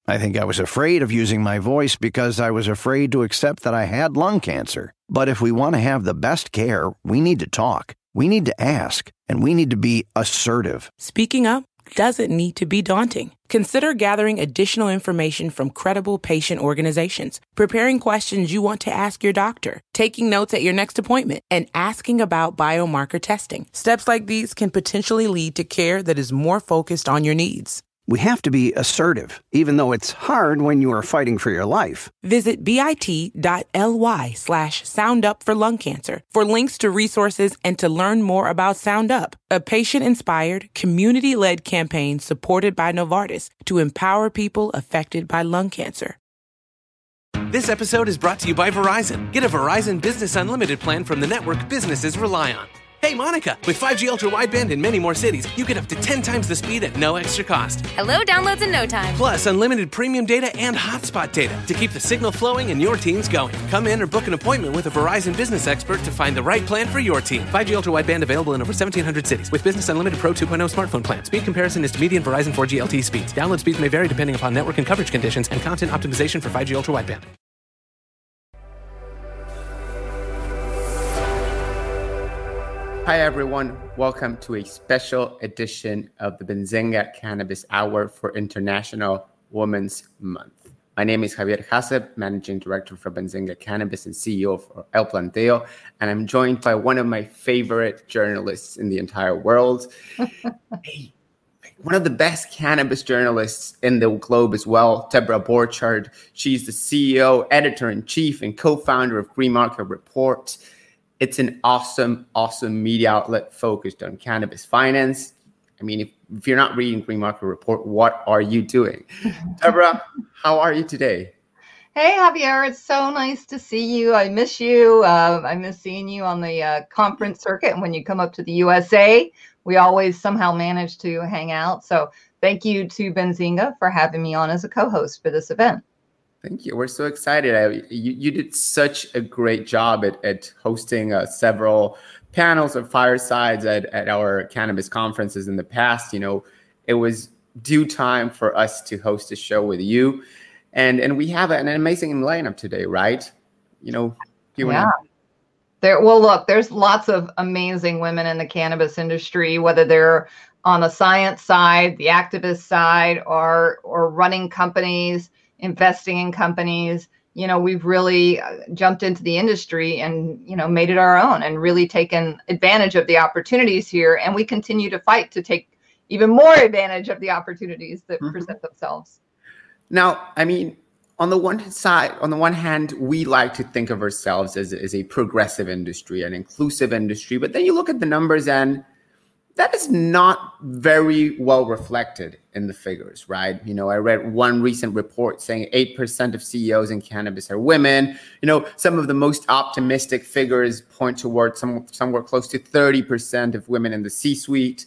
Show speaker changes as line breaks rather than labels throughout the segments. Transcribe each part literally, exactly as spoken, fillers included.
I think I was afraid of using my voice because I was afraid to accept that I had lung cancer. But if we want to have the best care, we need to talk. We need to ask, and we need to be assertive.
Speaking up doesn't need to be daunting. Consider gathering additional information from credible patient organizations, preparing questions you want to ask your doctor, taking notes at your next appointment, and asking about biomarker testing. Steps like these can potentially lead to care that is more focused on your needs.
We have to be assertive, even though it's hard when you are fighting for your life.
Visit bit.ly slash sound up for lung cancer for links to resources and to learn more about Sound Up, a patient-inspired, community-led campaign supported by Novartis to empower people affected by lung cancer.
This episode is brought to you by Verizon. Get a Verizon Business Unlimited plan from the network businesses rely on. Hey, Monica, with five G Ultra Wideband in many more cities, you get up to ten times the speed at no extra cost.
Hello, downloads in no time.
Plus, unlimited premium data and hotspot data to keep the signal flowing and your teams going. Come in or book an appointment with a Verizon business expert to find the right plan for your team. five G Ultra Wideband available in over seventeen hundred cities with Business Unlimited Pro two point oh smartphone plan. Speed comparison is to median Verizon four G L T E speeds. Download speeds may vary depending upon network and coverage conditions and content optimization for five G Ultra Wideband.
Hi, everyone. Welcome to a special edition of the Benzinga Cannabis Hour for International Women's Month. My name is Javier Haseb, Managing Director for Benzinga Cannabis and C E O for El Planteo, and I'm joined by one of my favorite journalists in the entire world, hey, one of the best cannabis journalists in the globe as well, Deborah Borchard. She's the C E O, Editor-in-Chief, and co-founder of Green Market Report. It's an awesome, awesome media outlet focused on cannabis finance. I mean, if, if you're not reading Green Market Report, what are you doing? Deborah, how are you today?
Hey, Javier, it's so nice to see you. I miss you. Uh, I miss seeing you on the uh, conference circuit. And when you come up to the U S A, we always somehow manage to hang out. So thank you to Benzinga for having me on as a co-host for this event.
Thank you. We're so excited. I, you, you did such a great job at, at hosting uh, several panels or firesides at, at our cannabis conferences in the past. You know, it was due time for us to host a show with you. And and we have an amazing lineup today, right? You know, do you
yeah.
want to...
There, well, look, there's lots of amazing women in the cannabis industry, whether they're on the science side, the activist side, or or running companies, investing in companies. You know, we've really jumped into the industry and, you know, made it our own and really taken advantage of the opportunities here. And we continue to fight to take even more advantage of the opportunities that mm-hmm. present themselves.
Now, I mean, on the one side, on the one hand, we like to think of ourselves as, as a progressive industry, an inclusive industry. But then you look at the numbers and that is not very well reflected in the figures, right? You know, I read one recent report saying eight percent of C E Os in cannabis are women. You know, some of the most optimistic figures point towards some, somewhere close to thirty percent of women in the C-suite.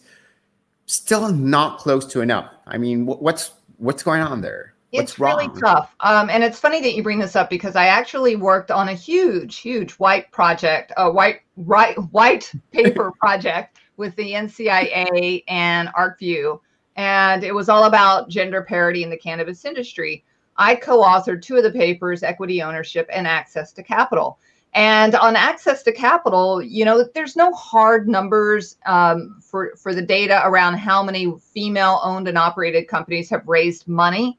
Still not close to enough. I mean, what's what's going on there? What's
it's
wrong?
really tough. Um, and it's funny that you bring this up because I actually worked on a huge, huge white project, a white, right, white paper project with the N C I A and ArcView. And it was all about gender parity in the cannabis industry. I co-authored two of the papers, Equity Ownership and Access to Capital. And on access to capital, you know, there's no hard numbers um, for, for the data around how many female owned and operated companies have raised money.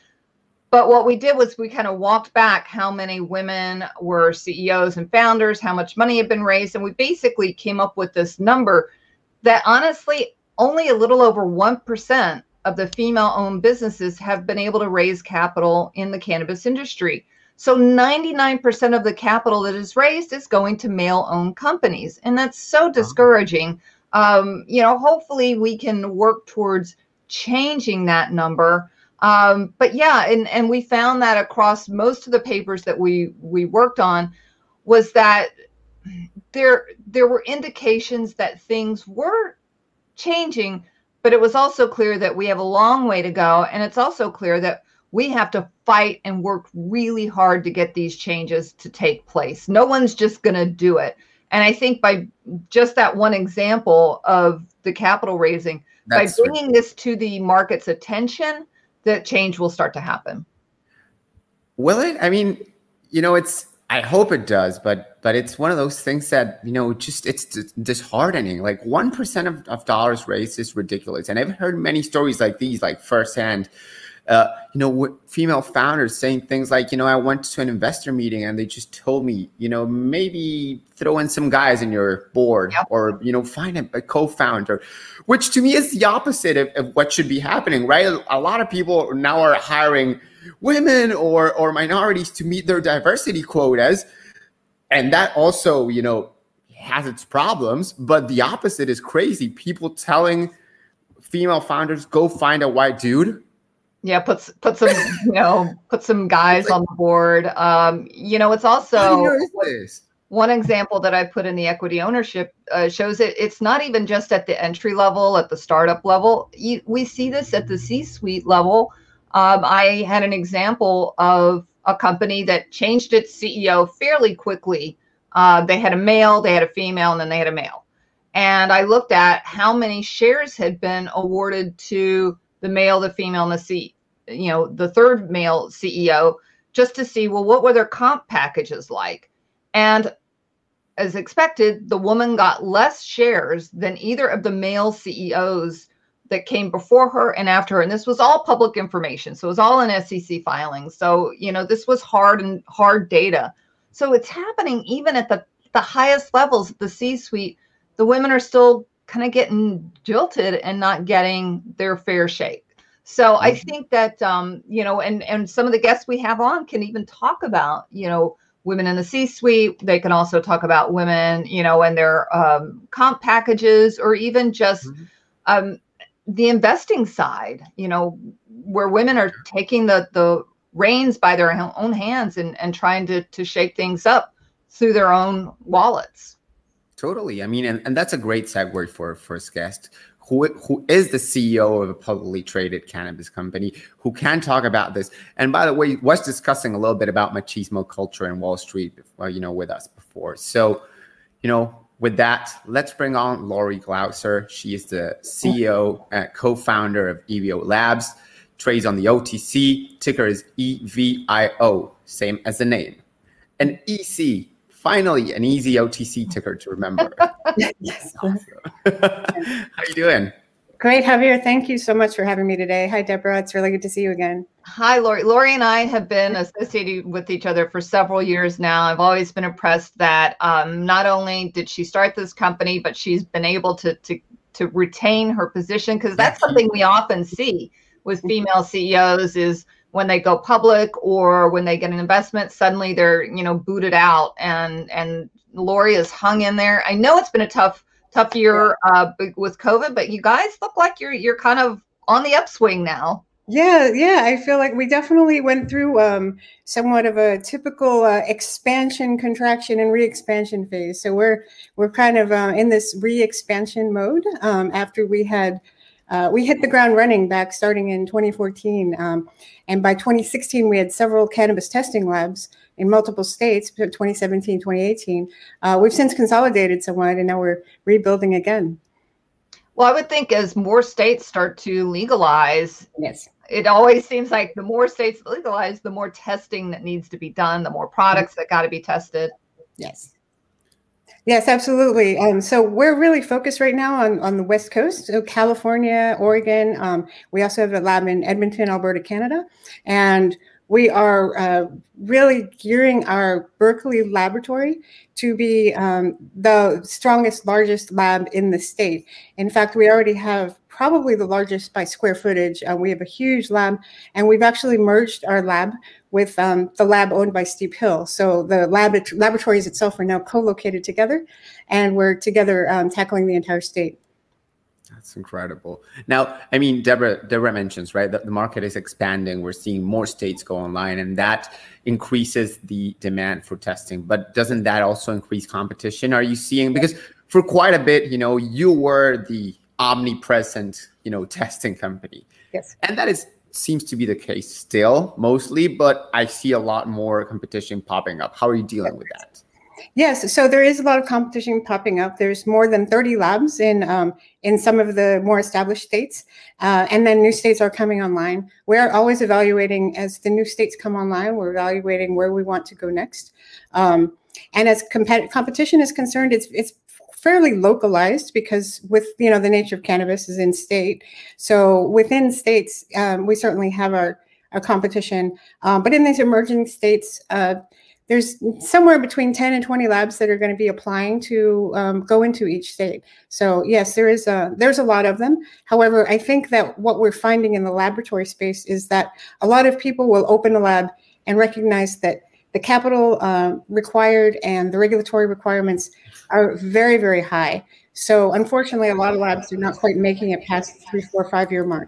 But what we did was we kind of walked back how many women were C E Os and founders, how much money had been raised. And we basically came up with this number that honestly, only a little over one percent of the female-owned businesses have been able to raise capital in the cannabis industry. So ninety-nine percent of the capital that is raised is going to male-owned companies. And that's so discouraging. Um, you know, hopefully we can work towards changing that number. Um, but yeah, and, and we found that across most of the papers that we, we worked on was that there, there were indications that things were changing, but it was also clear that we have a long way to go. And it's also clear that we have to fight and work really hard to get these changes to take place. No one's just going to do it. And I think by just that one example of the capital raising, That's by bringing right. this to the market's attention, that change will start to happen.
Will it? I mean, you know, it's, I hope it does, but but it's one of those things that, you know, just it's disheartening. Like one percent of, of dollars raised is ridiculous. And I've heard many stories like these, like firsthand, uh, you know, female founders saying things like, you know, I went to an investor meeting and they just told me, you know, maybe throw in some guys in your board yep. or, you know, find a, a co-founder, which to me is the opposite of, of what should be happening, right? A lot of people now are hiring women or or minorities to meet their diversity quotas, and that also, you know, has its problems. But the opposite is crazy. People telling female founders, go find a white dude.
Yeah, put put some you know put some guys like, on the board. Um, you know, it's also one example that I put in the equity ownership uh, shows it. It's not even just at the entry level, at the startup level. You, we see this at the C-suite level. Um, I had an example of a company that changed its C E O fairly quickly. Uh, they had a male, they had a female, and then they had a male. And I looked at how many shares had been awarded to the male, the female, and the C, you know, the third male C E O, just to see, well, what were their comp packages like? And as expected, the woman got less shares than either of the male C E Os that came before her and after her. And this was all public information. So it was all in S E C filings. So, you know, this was hard and hard data. So it's happening even at the, the highest levels, the C-suite. The women are still kind of getting jilted and not getting their fair shake. So mm-hmm. I think that, um, you know, and, and some of the guests we have on can even talk about, you know, women in the C-suite. They can also talk about women, you know, and their um, comp packages, or even just, mm-hmm. um, the investing side, you know, where women are taking the, the reins by their own hands and, and trying to, to shake things up through their own wallets.
Totally. I mean, and, and that's a great segue for our first guest, who, who is the C E O of a publicly traded cannabis company, who can talk about this. And by the way, was discussing a little bit about machismo culture in Wall Street, uh, you know, with us before. So, you know, with that, let's bring on Lori Glauser. She is the C E O and co-founder of E V O Labs, trades on the O T C, ticker is E V I O, same as the name. And E C, finally an easy O T C ticker to remember. Yes. Awesome. How you doing?
Great, Javier. Thank you so much for having me today. Hi, Deborah. It's really good to see you again.
Hi, Lori. Lori and I have been associated with each other for several years now. I've always been impressed that um, not only did she start this company, but she's been able to to to retain her position, because that's something we often see with female C E Os is when they go public or when they get an investment, suddenly they're, you know, booted out. And and Lori has hung in there. I know it's been a tough tough year uh, with COVID, but you guys look like you're you're kind of on the upswing now.
Yeah, yeah, I feel like we definitely went through um, somewhat of a typical uh, expansion, contraction, and re-expansion phase. So we're we're kind of uh, in this re-expansion mode um, after we had uh, we hit the ground running back starting in twenty fourteen, um, and by twenty sixteen we had several cannabis testing labs in multiple states. twenty seventeen, twenty eighteen, uh, we've since consolidated somewhat, and now we're rebuilding again.
Well, I would think as more states start to legalize,
yes,
it always seems like the more states legalize, the more testing that needs to be done, the more products that got to be tested.
Yes. Yes, absolutely. Um, so we're really focused right now on, on the West Coast, so California, Oregon. Um, we also have a lab in Edmonton, Alberta, Canada. And we are uh, really gearing our Berkeley laboratory to be um, the strongest, largest lab in the state. In fact, we already have probably the largest by square footage. Uh, we have a huge lab, and we've actually merged our lab with um, the lab owned by Steep Hill. So the lab laboratories itself are now co-located together, and we're together um, tackling the entire state.
That's incredible. Now, I mean, Deborah, Deborah mentions, right, that the market is expanding. We're seeing more states go online, and that increases the demand for testing. But doesn't that also increase competition? Are you seeing, because for quite a bit, you know, you were the omnipresent, you know, testing company.
Yes.
And that is seems to be the case still, mostly, but I see a lot more competition popping up. How are you dealing with that?
Yes, so there is a lot of competition popping up. There's more than thirty labs in um, in some of the more established states, uh, and then new states are coming online. We're always evaluating as the new states come online. We're evaluating where we want to go next, um, and as compet- competition is concerned, it's it's fairly localized because with you know the nature of cannabis is in state. So within states, um, we certainly have our our competition, um, but in these emerging states. Uh, There's somewhere between ten and twenty labs that are going to be applying to um, go into each state. So yes, there is a there's a lot of them. However, I think that what we're finding in the laboratory space is that a lot of people will open a lab and recognize that the capital uh, required and the regulatory requirements are very, very high. So unfortunately, a lot of labs are not quite making it past the three, four, five year mark.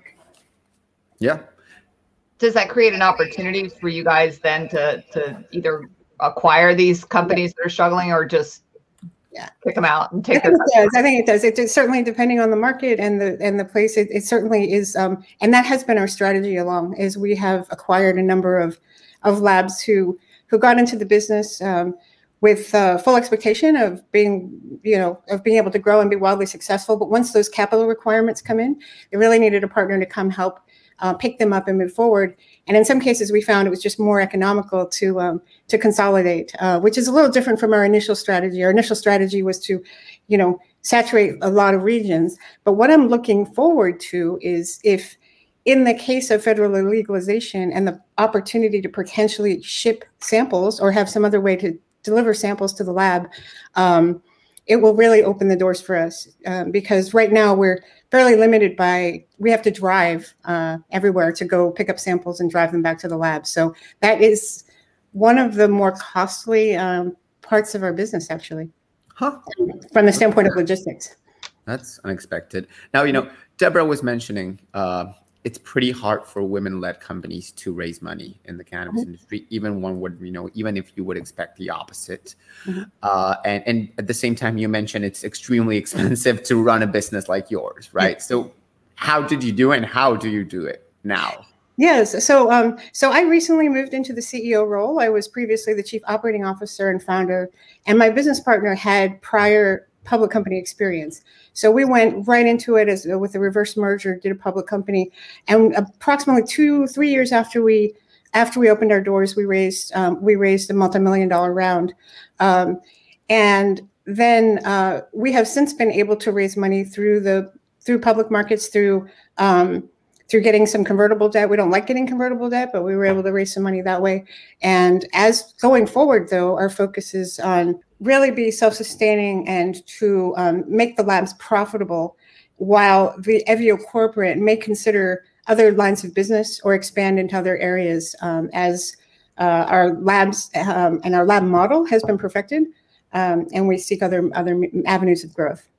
Yeah.
Does that create an opportunity for you guys then to to either acquire these companies that are struggling, or just yeah. kick them out and take
I think
them?
it does. I think it does. It, it's certainly depending on the market and the and the place. It, it certainly is, um, and that has been our strategy along. Is we have acquired a number of of labs who who got into the business um, with uh, full expectation of being you know of being able to grow and be wildly successful. But once those capital requirements come in, they really needed a partner to come help uh, pick them up and move forward. And in some cases, we found it was just more economical to um, to consolidate, uh, which is a little different from our initial strategy. Our initial strategy was to, you know, saturate a lot of regions. But what I'm looking forward to is if, in the case of federal legalization and the opportunity to potentially ship samples or have some other way to deliver samples to the lab, um, it will really open the doors for us um, because right now we're fairly limited by, we have to drive uh, everywhere to go pick up samples and drive them back to the lab. So that is one of the more costly um, parts of our business, actually,
huh.
from the standpoint of logistics.
That's unexpected. Now, you know, Deborah was mentioning uh, it's pretty hard for women-led companies to raise money in the cannabis mm-hmm. industry. Even one would, you know, even if you would expect the opposite. Mm-hmm. Uh, and, and at the same time, you mentioned it's extremely expensive to run a business like yours, right? Mm-hmm. So how did you do it and how do you do it now?
Yes. So um, so I recently moved into the C E O role. I was previously the chief operating officer and founder, and my business partner had prior public company experience. So we went right into it as with a reverse merger, did a public company, and approximately two, three years after we after we opened our doors, we raised um, we raised a multi-million dollar round, um, and then uh, we have since been able to raise money through the through public markets through. Um, through getting some convertible debt. We don't like getting convertible debt, but we were able to raise some money that way. And as going forward, though, our focus is on really be self-sustaining and to um, make the labs profitable, while the Evio corporate may consider other lines of business or expand into other areas um, as uh, our labs um, and our lab model has been perfected, um, and we seek other other avenues of growth.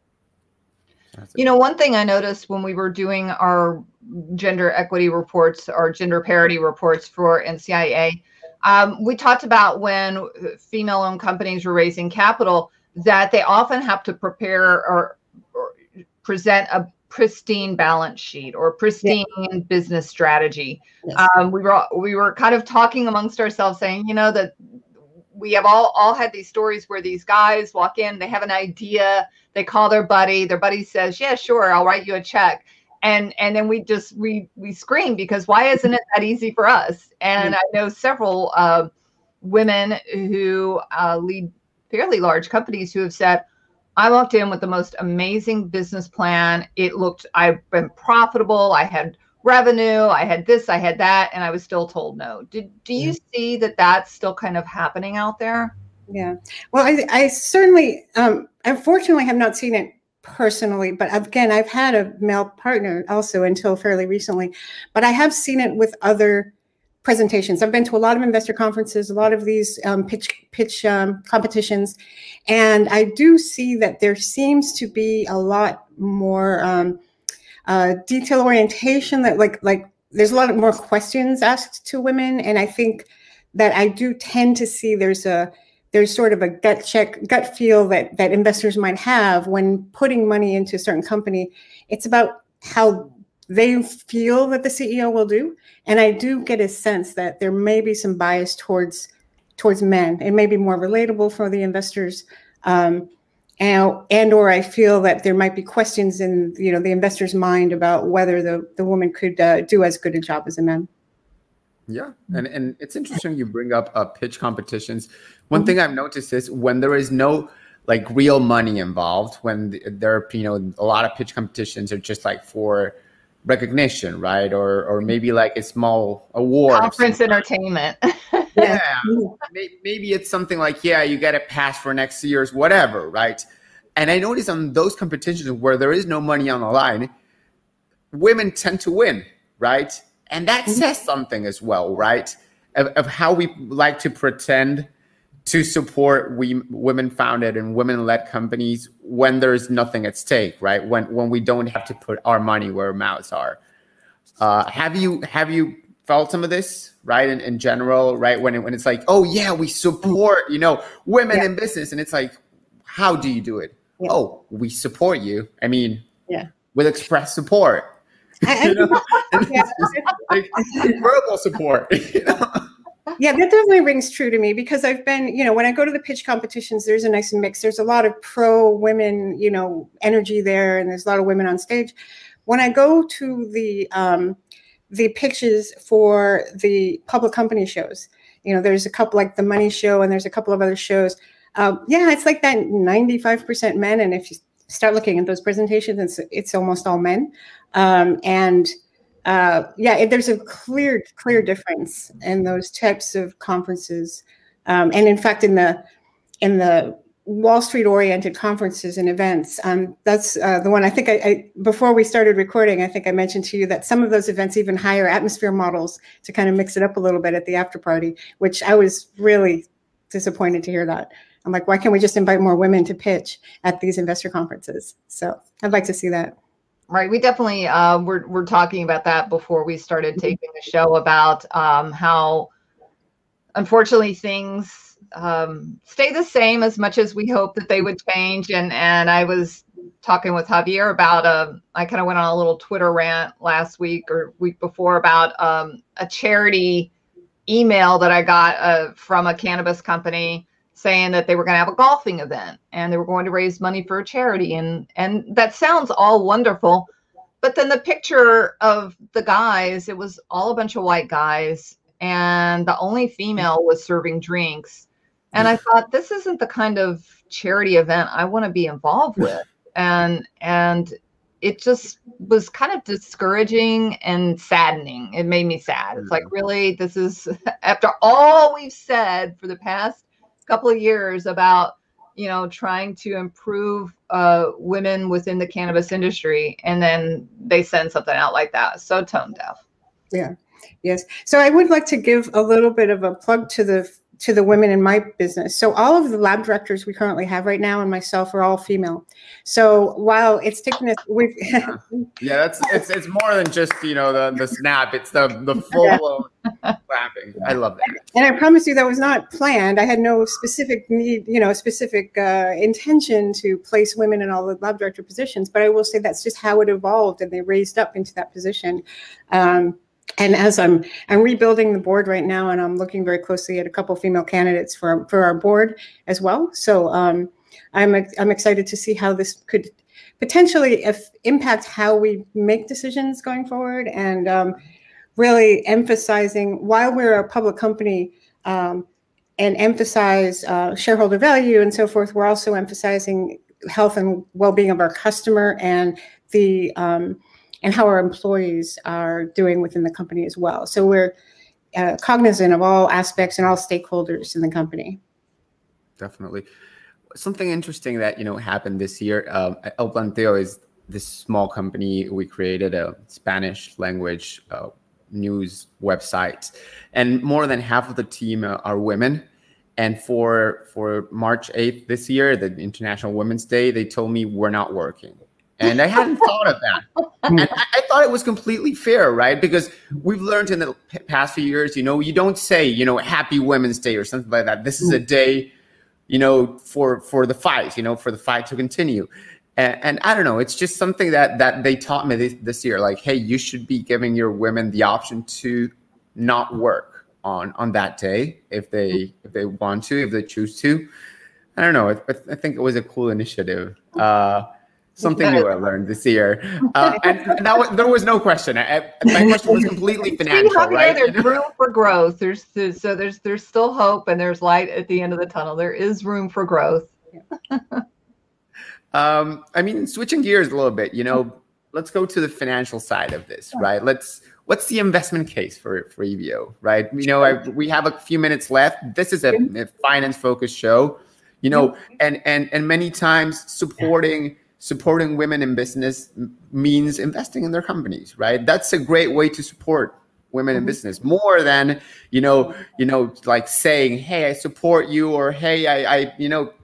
You know, one thing I noticed when we were doing our gender equity reports or gender parity reports for N C I A, um, we talked about when female-owned companies were raising capital that they often have to prepare or, or present a pristine balance sheet or pristine yeah. business strategy. Yes. Um, we were we were kind of talking amongst ourselves, saying, you know, that we have all all had these stories where these guys walk in, they have an idea, they call their buddy, their buddy says, yeah, sure, I'll write you a check. And and then we just, we we scream because why isn't it that easy for us? And mm-hmm. I know several uh, women who uh, lead fairly large companies who have said, I walked in with the most amazing business plan. It looked, I've been profitable, I had revenue, I had this, I had that, and I was still told no. Did, do you see that that's still kind of happening out there?
Yeah. Well, I, I certainly, um, unfortunately have not seen it personally, but again, I've had a male partner also until fairly recently, but I have seen it with other presentations. I've been to a lot of investor conferences, a lot of these um, pitch pitch um, competitions, and I do see that there seems to be a lot more um, uh, detail orientation. That like like there's a lot more questions asked to women, and I think that I do tend to see there's a there's sort of a gut check, gut feel that that investors might have when putting money into a certain company. It's about how they feel that the C E O will do. And I do get a sense that there may be some bias towards towards men. It may be more relatable for the investors. Um, and, and or I feel that there might be questions in, you know, the investor's mind about whether the, the woman could uh, do as good a job as a man.
Yeah. And, and it's interesting you bring up uh, pitch competitions. One mm-hmm. thing I've noticed is when there is no like real money involved, when there are, you know, a lot of pitch competitions are just like for recognition, right? Or or maybe like a small award.
Conference entertainment.
Yeah. Maybe it's something like, yeah, you get a pass for next year's whatever, right? And I notice on those competitions where there is no money on the line, women tend to win, right? And that says something as well, right? Of, of how we like to pretend to support we women-founded and women-led companies when there's nothing at stake, right? When when we don't have to put our money where our mouths are. Uh, have you have you felt some of this, right? In, in general, right? When it, when it's like, oh yeah, we support, you know, women yeah. in business, and it's like, how do you do it? Yeah. Oh, we support you. I mean, yeah, with express support.
I, you know?
yeah. Like, verbal support. You know?
Yeah, that definitely rings true to me because I've been, you know, when I go to the pitch competitions, there's a nice mix. There's a lot of pro women, you know, energy there, and there's a lot of women on stage. When I go to the um, the pitches for the public company shows, you know, there's a couple like the Money Show, and there's a couple of other shows. Um, yeah, it's like that ninety-five percent men, and if you start looking at those presentations, it's it's almost all men, um, and. Uh, yeah, it, there's a clear, clear difference in those types of conferences, um, and in fact, in the in the Wall Street oriented conferences and events, um, that's uh, the one I think I, I before we started recording, I think I mentioned to you that some of those events even hire atmosphere models to kind of mix it up a little bit at the after party, which I was really disappointed to hear that. I'm like, why can't we just invite more women to pitch at these investor conferences? So I'd like to see that.
Right. We definitely uh, we're we're talking about that before we started taping the show about um, how, unfortunately, things um, stay the same as much as we hope that they would change. And and I was talking with Javier about uh, I kind of went on a little Twitter rant last week or week before about um, a charity email that I got uh, from a cannabis company saying that they were going to have a golfing event and they were going to raise money for a charity. And, and that sounds all wonderful. But then the picture of the guys, it was all a bunch of white guys. And the only female was serving drinks. And I thought, this isn't the kind of charity event I want to be involved with. And, and it just was kind of discouraging and saddening. It made me sad. It's like, really, this is after all we've said for the past couple of years about, you know, trying to improve uh, women within the cannabis industry. And then they send something out like that. So tone deaf.
Yeah. Yes. So I would like to give a little bit of a plug to the to the women in my business. So all of the lab directors we currently have right now and myself are all female. So while it's taken us, we've
yeah, yeah that's it's it's more than just, you know, the the snap. It's the the full blown clapping. I love that.
And I promise you that was not planned. I had no specific need, you know, specific uh, intention to place women in all the lab director positions. But I will say that's just how it evolved, and they raised up into that position. Um, And as I'm I'm rebuilding the board right now, and I'm looking very closely at a couple female candidates for for our board as well. So um, I'm I'm excited to see how this could potentially if, impact how we make decisions going forward, and um, really emphasizing while we're a public company um, and emphasize uh, shareholder value and so forth. We're also emphasizing health and well-being of our customer and the um, and how our employees are doing within the company as well. So we're uh, cognizant of all aspects and all stakeholders in the company.
Definitely. Something interesting that, you know, happened this year, um, El Planteo is this small company. We created a Spanish language uh, news website, and more than half of the team uh, are women. And for, for March eighth this year, the International Women's Day, they told me we're not working. And I hadn't thought of that. And I, I thought it was completely fair, right? Because we've learned in the past few years, you know, you don't say, you know, Happy Women's Day or something like that. This is a day, you know, for for the fight, you know, for the fight to continue. And, and I don't know, it's just something that that they taught me this, this year. Like, hey, you should be giving your women the option to not work, on on that day if they if they want to, if they choose to. I don't know. I, I think it was a cool initiative. Uh, something new I learned this year. Uh, and that was, there was no question. I, my question was completely financial,
See, Javier,
right?
There's room for growth. There's, there's so there's there's still hope and there's light at the end of the tunnel. There is room for growth.
um, I mean, switching gears a little bit, you know, let's go to the financial side of this, right? Let's. What's the investment case for, for Evio, right? You know, I, we have a few minutes left. This is a, a finance-focused show, you know, and and and many times supporting supporting women in business means investing in their companies, right? That's a great way to support women in business, more than, you know, you know, like saying, hey, I support you, or hey, I, I you know,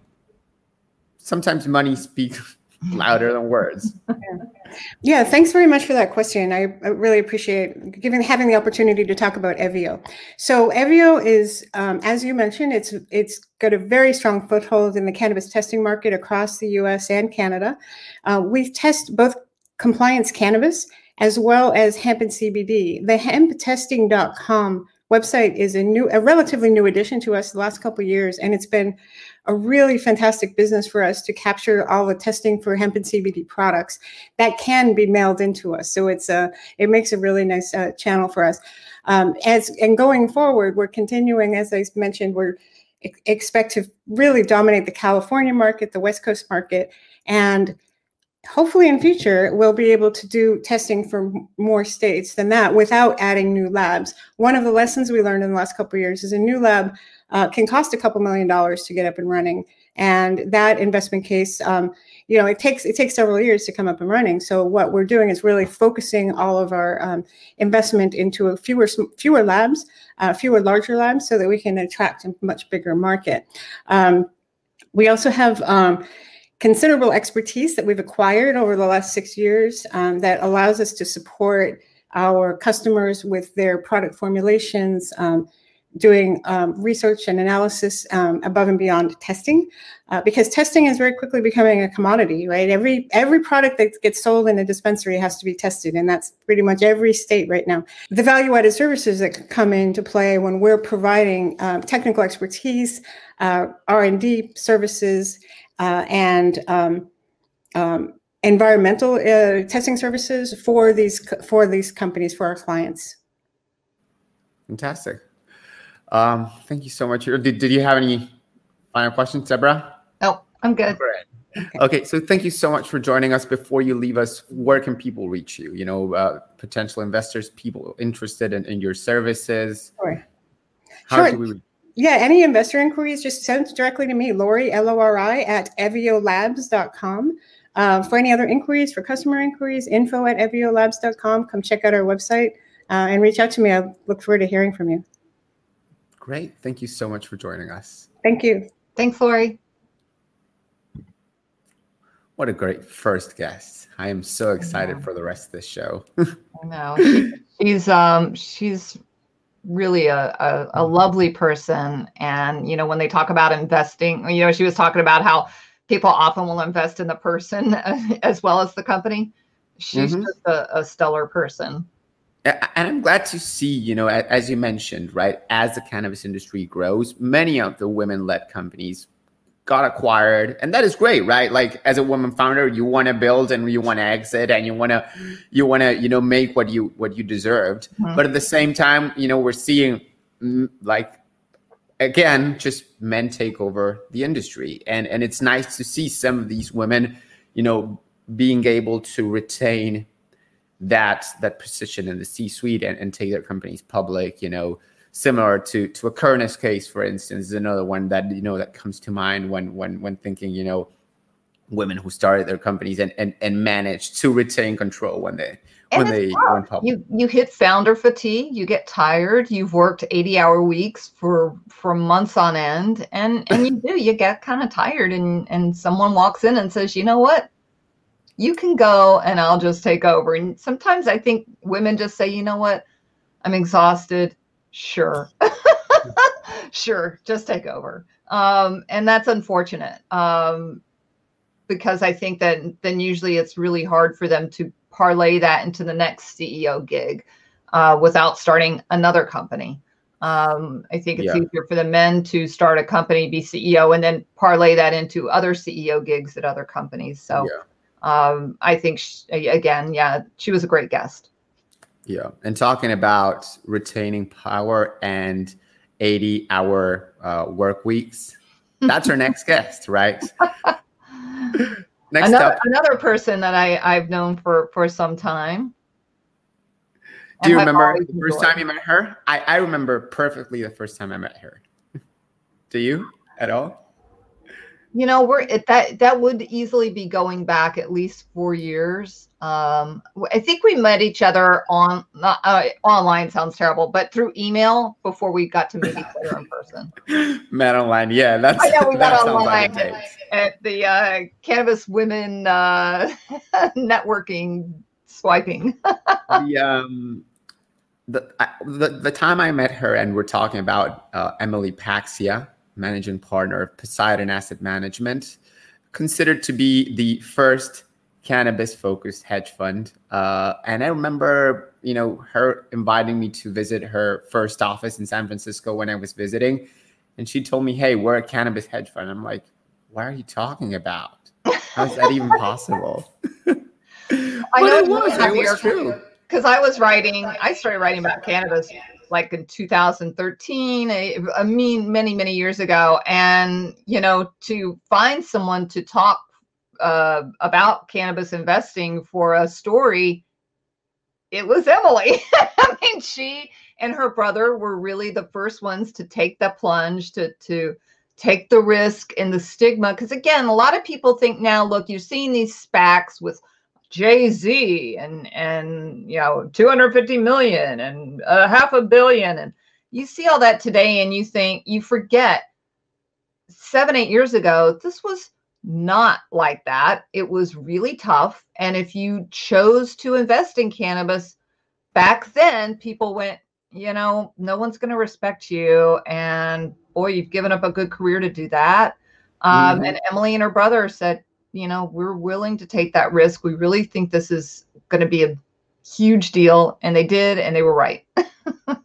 sometimes money speaks louder than words.
Yeah, thanks very much for that question. I, I really appreciate giving having the opportunity to talk about Evio. So Evio is, um, as you mentioned, it's it's got a very strong foothold in the cannabis testing market across the U S and Canada. Uh, we test both compliance cannabis as well as hemp and C B D. The hemp testing dot com website is a new, a relatively new addition to us the last couple of years, and it's been a really fantastic business for us to capture all the testing for hemp and C B D products that can be mailed into us. So it's a, it makes a really nice uh, channel for us. Um, as and going forward, we're continuing, as I mentioned, we're ex- expect to really dominate the California market, the West Coast market, and hopefully in future, we'll be able to do testing for more states than that without adding new labs. One of the lessons we learned in the last couple of years is a new lab uh, can cost a couple million dollars to get up and running. And that investment case, um, you know, it takes it takes several years to come up and running. So what we're doing is really focusing all of our um, investment into a fewer fewer labs, uh, fewer larger labs, so that we can attract a much bigger market. Um, we also have um, considerable expertise that we've acquired over the last six years um, that allows us to support our customers with their product formulations, um, doing um, research and analysis um, above and beyond testing, uh, because testing is very quickly becoming a commodity, right? Every every product that gets sold in a dispensary has to be tested, and that's pretty much every state right now. The value-added services that come into play when we're providing um, technical expertise, uh, R and D services, Uh, and um, um, environmental uh, testing services for these for these companies, for our clients.
Fantastic. Um, thank you so much. Did, did you have any final questions, Deborah?
No, I'm good.
Okay. okay, so thank you so much for joining us. Before you leave us, where can people reach you? You know, uh, potential investors, people interested in, in your services.
Sure.
How
sure.
do we reach?
Yeah, any investor inquiries, just send directly to me, Lori, L O R I, at evio labs dot com. Uh, for any other inquiries, for customer inquiries, info at evio labs dot com. Come check out our website uh, and reach out to me. I look forward to hearing from you.
Great. Thank you so much for joining us.
Thank you.
Thanks, Lori.
What a great first guest. I am so excited for the rest of this show.
I know. She, she's um she's really a, a, a lovely person. And, you know, when they talk about investing, you know, she was talking about how people often will invest in the person as well as the company. She's mm-hmm. just a, a stellar person.
And I'm glad to see, you know, as you mentioned, right, as the cannabis industry grows, many of the women-led companies got acquired, and that is great, right? Like, as a woman founder, you want to build and you want to exit, and you want to, you want to, you know, make what you what you deserved. Mm-hmm. But at the same time, you know, we're seeing, like, again, just men take over the industry, and and it's nice to see some of these women, you know, being able to retain that that position in the C-suite and, and take their companies public. You know, similar to to a Kernes case, for instance, is another one that, you know, that comes to mind when when when thinking, you know, women who started their companies and and, and managed to retain control when they
and
when they
tough.
went public.
You you hit founder fatigue, you get tired, you've worked eighty hour weeks for for months on end, and and you do, you get kind of tired, and and someone walks in and says, you know what? You can go and I'll just take over. And sometimes I think women just say, you know what? I'm exhausted. Sure. Sure. Just take over. Um, and that's unfortunate um, because I think that then usually it's really hard for them to parlay that into the next C E O gig uh, without starting another company. Um, I think it's
Yeah.
easier for the men to start a company, be C E O, and then parlay that into other C E O gigs at other companies. So
Yeah.
um, I think, she, again, yeah, she was a great guest.
Yeah. And talking about retaining power and eighty hour uh, work weeks, that's our next guest, right? Next
another,
up.
Another person that I, I've known for, for some time.
Do you remember the first time you met her? I, I remember perfectly the first time I met her. Do you at all?
You know, we're at that, that would easily be going back at least four years. Um, I think we met each other on, not, uh, online sounds terrible, but through email before we got to meet each other in person.
Met online. Yeah. That's,
I know we
that
met
sounds
online
like
at, at the uh, Cannabis Women uh, networking swiping.
the, um, the, I, the, the time I met her and we're talking about uh, Emily Paxia, managing partner of Poseidon Asset Management, considered to be the first cannabis-focused hedge fund. Uh, and I remember, you know, her inviting me to visit her first office in San Francisco when I was visiting. And she told me, hey, we're a cannabis hedge fund. I'm like, what are you talking about? How is that even possible?
I
but
know
it was, it was true.
Because I was writing, I started writing about cannabis like in two thousand thirteen, I, I mean, many, many years ago. And, you know, to find someone to talk uh, about cannabis investing for a story, it was Emily. I mean, she and her brother were really the first ones to take the plunge, to, to take the risk and the stigma. Because again, a lot of people think now, look, you're seeing these SPACs with Jay-Z and, and, you know, two hundred fifty million and a half a billion. And you see all that today and you think, you forget seven, eight years ago, this was not like that. It was really tough. And if you chose to invest in cannabis back then, people went, you know, no one's going to respect you. And boy, you've given up a good career to do that. Um,
Mm-hmm.
And Emily and her brother said, you know, we're willing to take that risk. We really think this is going to be a huge deal. And they did, and they were right. and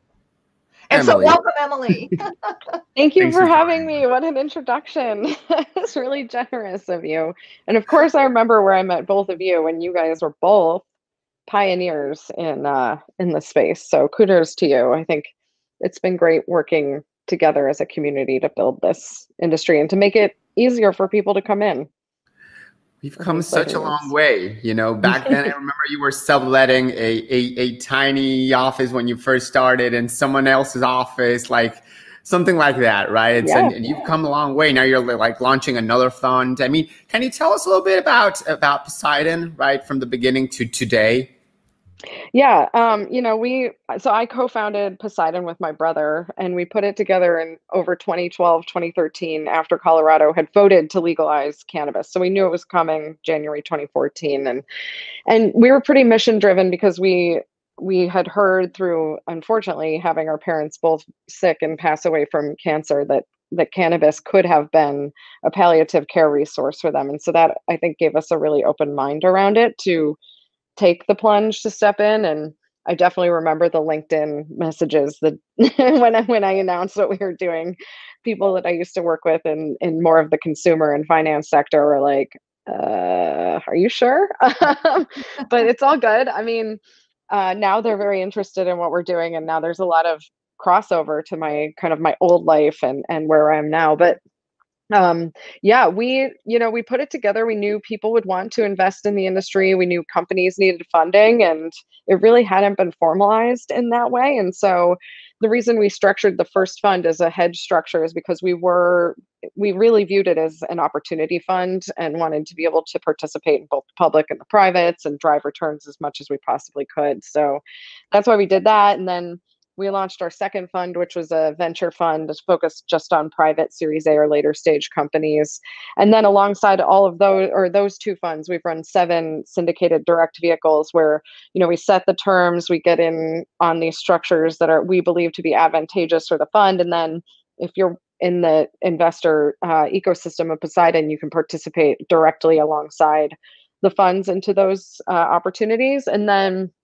Emily.
So welcome, Emily.
Thank you
Thanks
for
for
having
joining
me. What an introduction. It's really generous of you. And of course, I remember where I met both of you, and you guys were both pioneers in uh, in the space. So kudos to you. I think it's been great working together as a community to build this industry and to make it easier for people to come in.
We've come such a long way. You know, back then, I remember you were subletting a, a, a tiny office when you first started in someone else's office, like something like that, right? It's,
Yeah.
and, and you've come a long way. Now you're like launching another fund. I mean, can you tell us a little bit about, about Poseidon, right, from the beginning to today?
Yeah, um, you know, we, so I co-founded Poseidon with my brother, and we put it together in over twenty twelve, twenty thirteen, after Colorado had voted to legalize cannabis. So we knew it was coming January twenty fourteen. And and we were pretty mission driven because we we had heard through, unfortunately, having our parents both sick and pass away from cancer, that that cannabis could have been a palliative care resource for them. And so that, I think, gave us a really open mind around it to take the plunge to step in. And I definitely remember the LinkedIn messages that when I when I announced what we were doing, people that I used to work with in in more of the consumer and finance sector were like, uh, are you sure? But it's all good. I mean, uh, now they're very interested in what we're doing, and now there's a lot of crossover to my kind of my old life and and where I am now. But um yeah, we you know we put it together. We knew people would want to invest in the industry. We knew companies needed funding, and it really hadn't been formalized in that way. And so the reason we structured the first fund as a hedge structure is because we were we really viewed it as an opportunity fund and wanted to be able to participate in both the public and the privates and drive returns as much as we possibly could. So that's why we did that. And then we launched our second fund, which was a venture fund that's focused just on private Series A or later stage companies. And then alongside all of those, or those two funds, we've run seven syndicated direct vehicles where, you know, we set the terms, we get in on these structures that are we believe to be advantageous for the fund. And then if you're in the investor uh, ecosystem of Poseidon, you can participate directly alongside the funds into those uh, opportunities. And then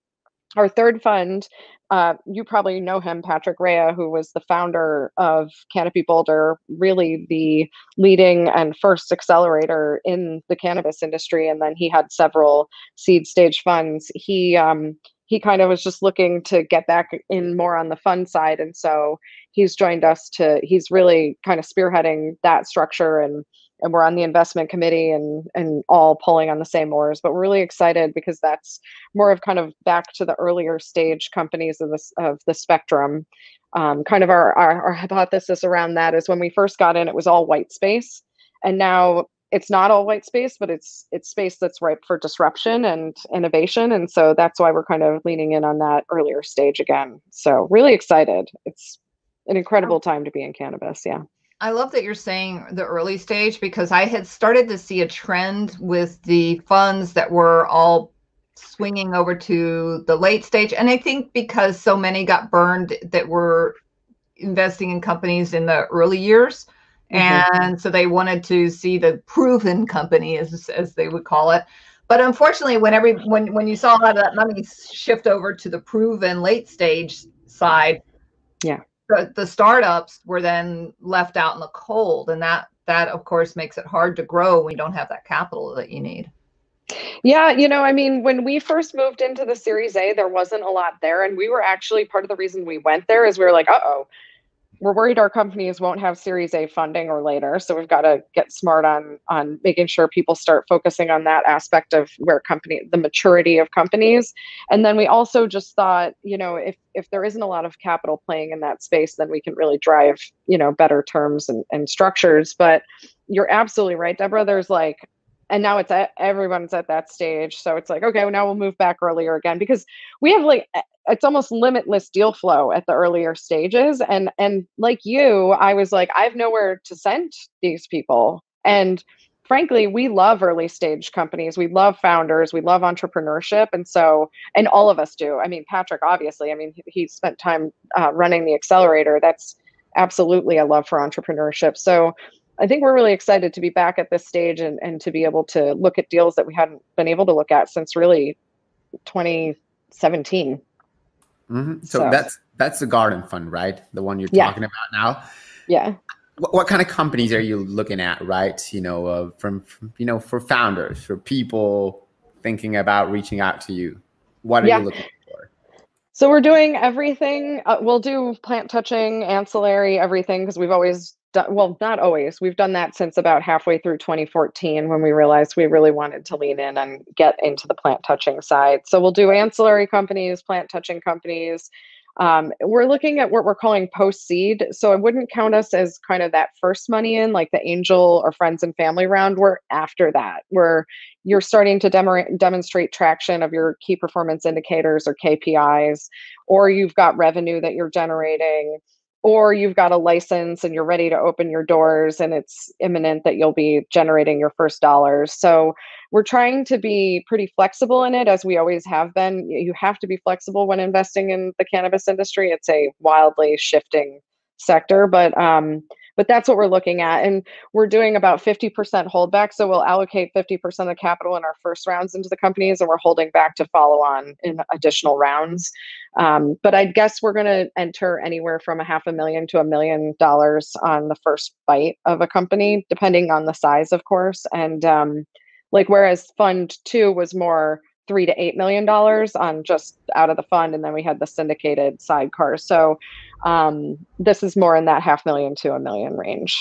our third fund, uh, you probably know him, Patrick Rea, who was the founder of Canopy Boulder, really the leading and first accelerator in the cannabis industry. And then he had several seed stage funds. He um, he kind of was just looking to get back in more on the fund side. And so he's joined us to, he's really kind of spearheading that structure, and and we're on the investment committee and and all pulling on the same oars. But we're really excited because that's more of kind of back to the earlier stage companies of this of the spectrum. Um, kind of our, our our hypothesis around that is when we first got in, it was all white space, and now it's not all white space, but it's it's space that's ripe for disruption and innovation. And so that's why we're kind of leaning in on that earlier stage again. So really excited. It's an incredible time to be in cannabis. Yeah.
I love that you're saying the early stage, because I had started to see a trend with the funds that were all swinging over to the late stage. And I think because so many got burned that were investing in companies in the early years. Mm-hmm. And so they wanted to see the proven company, as, as they would call it. But unfortunately, when every when, when you saw a lot of that money shift over to the proven late stage side,
yeah.
The, the startups were then left out in the cold, and that that of course makes it hard to grow when you don't have that capital that you need.
Yeah, you know, I mean, when we first moved into the Series A, there wasn't a lot there, and we were actually, part of the reason we went there is we were like, uh-oh, we're worried our companies won't have Series A funding or later. So we've got to get smart on on making sure people start focusing on that aspect of where company, the maturity of companies. And then we also just thought, you know, if if there isn't a lot of capital playing in that space, then we can really drive, you know, better terms and, and structures. But you're absolutely right, Deborah. There's like, and now it's at, everyone's at that stage. So it's like, okay, well, now we'll move back earlier again, because we have like, it's almost limitless deal flow at the earlier stages. And, and like you, I was like, I have nowhere to send these people. And frankly, we love early stage companies. We love founders. We love entrepreneurship. And so, and all of us do. I mean, Patrick, obviously, I mean, he, he spent time uh, running the accelerator. That's absolutely a love for entrepreneurship. So I think we're really excited to be back at this stage and, and to be able to look at deals that we hadn't been able to look at since really twenty seventeen.
Mm-hmm. So, so that's that's the Garden Fund, right? The one you're
yeah.
talking about now.
Yeah.
What, what kind of companies are you looking at, right? You know, uh, from, from you know, for founders, for people thinking about reaching out to you. What are yeah. you looking for?
So we're doing everything. Uh, we'll do plant touching, ancillary, everything, because we've always done, well, not always. We've done that since about halfway through twenty fourteen, when we realized we really wanted to lean in and get into the plant touching side. So we'll do ancillary companies, plant touching companies. Um, we're looking at what we're calling post-seed. So I wouldn't count us as kind of that first money in, like the angel or friends and family round. We're after that, where you're starting to dem- demonstrate traction of your key performance indicators or K P Is, or you've got revenue that you're generating, or you've got a license and you're ready to open your doors and it's imminent that you'll be generating your first dollars. So we're trying to be pretty flexible in it, as we always have been. You have to be flexible when investing in the cannabis industry. It's a wildly shifting sector, but um, but that's what we're looking at. And we're doing about fifty percent holdback. So we'll allocate fifty percent of capital in our first rounds into the companies, and we're holding back to follow on in additional rounds. Um, but I guess we're going to enter anywhere from a half a million to a million dollars on the first bite of a company, depending on the size, of course. And um, like, whereas fund two was more three to eight million dollars on just out of the fund, and then we had the syndicated sidecar. So um, this is more in that half million to a million range.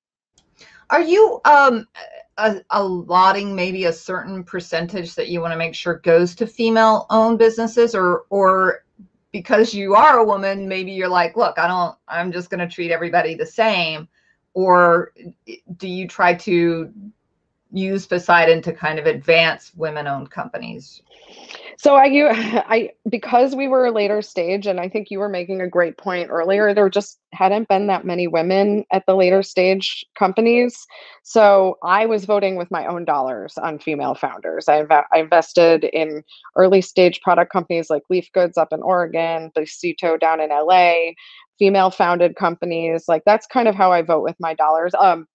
Are you um, a, allotting maybe a certain percentage that you want to make sure goes to female-owned businesses, or or because you are a woman, maybe you're like, look, I don't, I'm just going to treat everybody the same, or do you try to use Poseidon to kind of advance women-owned companies?
So I, you, I, because we were a later stage, and I think you were making a great point earlier, there just hadn't been that many women at the later stage companies. So I was voting with my own dollars on female founders. I, I invested in early stage product companies like Leaf Goods up in Oregon, Besito down in L A, female founded companies. Like, that's kind of how I vote with my dollars. Um,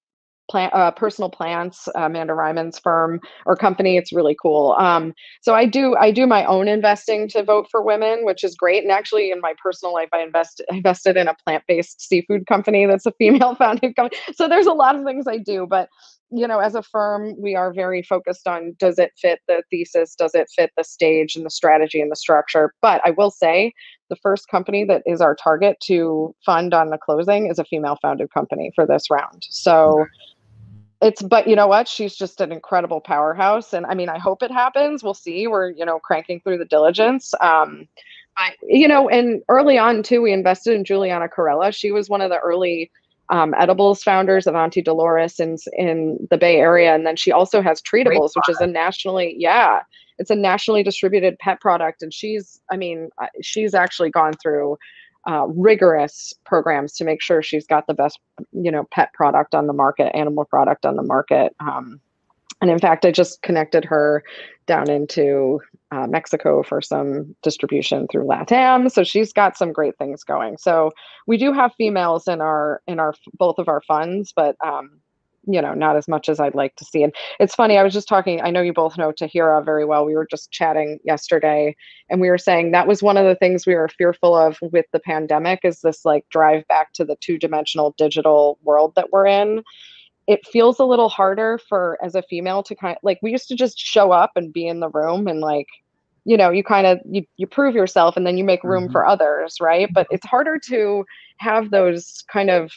plant, uh, Personal Plants, uh, Amanda Ryman's firm or company. It's really cool. Um, so I do I do my own investing to vote for women, which is great. And actually, in my personal life, I invest I invested in a plant-based seafood company that's a female-founded company. So there's a lot of things I do, but you know, as a firm, we are very focused on, does it fit the thesis? Does it fit the stage and the strategy and the structure? But I will say the first company that is our target to fund on the closing is a female founded company for this round. So it's, but you know what? She's just an incredible powerhouse. And I mean, I hope it happens. We'll see. We're, you know, cranking through the diligence. Um, I, you know, and early on too, we invested in Juliana Corella. She was one of the early Um, edibles founders of Auntie Dolores in, in the Bay Area. And then she also has Treatables, which is a nationally, yeah, it's a nationally distributed pet product. And she's, I mean, she's actually gone through uh, rigorous programs to make sure she's got the best, you know, pet product on the market, animal product on the market. Um, and in fact, I just connected her down into uh, Mexico for some distribution through LATAM. So she's got some great things going. So we do have females in our in our both of our funds, but um, you know, not as much as I'd like to see. And it's funny, I was just talking, I know you both know Tahira very well. We were just chatting yesterday and we were saying that was one of the things we were fearful of with the pandemic, is this like drive back to the two-dimensional digital world that we're in. It feels a little harder for, as a female, to kind of like, we used to just show up and be in the room and like, you know, you kind of, you, you prove yourself and then you make room mm-hmm. for others. Right. But it's harder to have those kind of,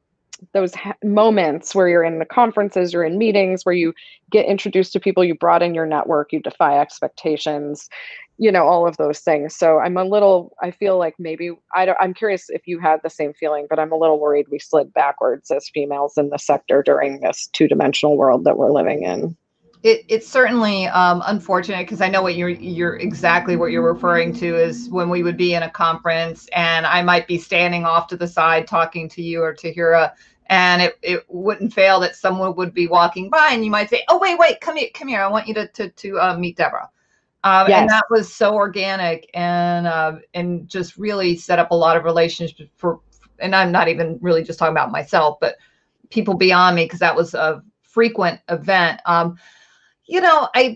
those ha- moments where you're in the conferences, you're in meetings where you get introduced to people, you broaden your network, you defy expectations, you know, all of those things. So I'm a little, I feel like maybe, I don't, I'm curious if you had the same feeling, but I'm a little worried we slid backwards as females in the sector during this two-dimensional world that we're living in.
It, it's certainly um, unfortunate, because I know what you're, you're exactly what you're referring to is when we would be in a conference and I might be standing off to the side talking to you or Tahira, and it, it wouldn't fail that someone would be walking by and you might say, oh, wait, wait, come here, come here. I want you to, to, to uh, meet Deborah. Um, yes. And that was so organic and uh, and just really set up a lot of relationships for, and I'm not even really just talking about myself, but people beyond me, because that was a frequent event. Um, you know, I,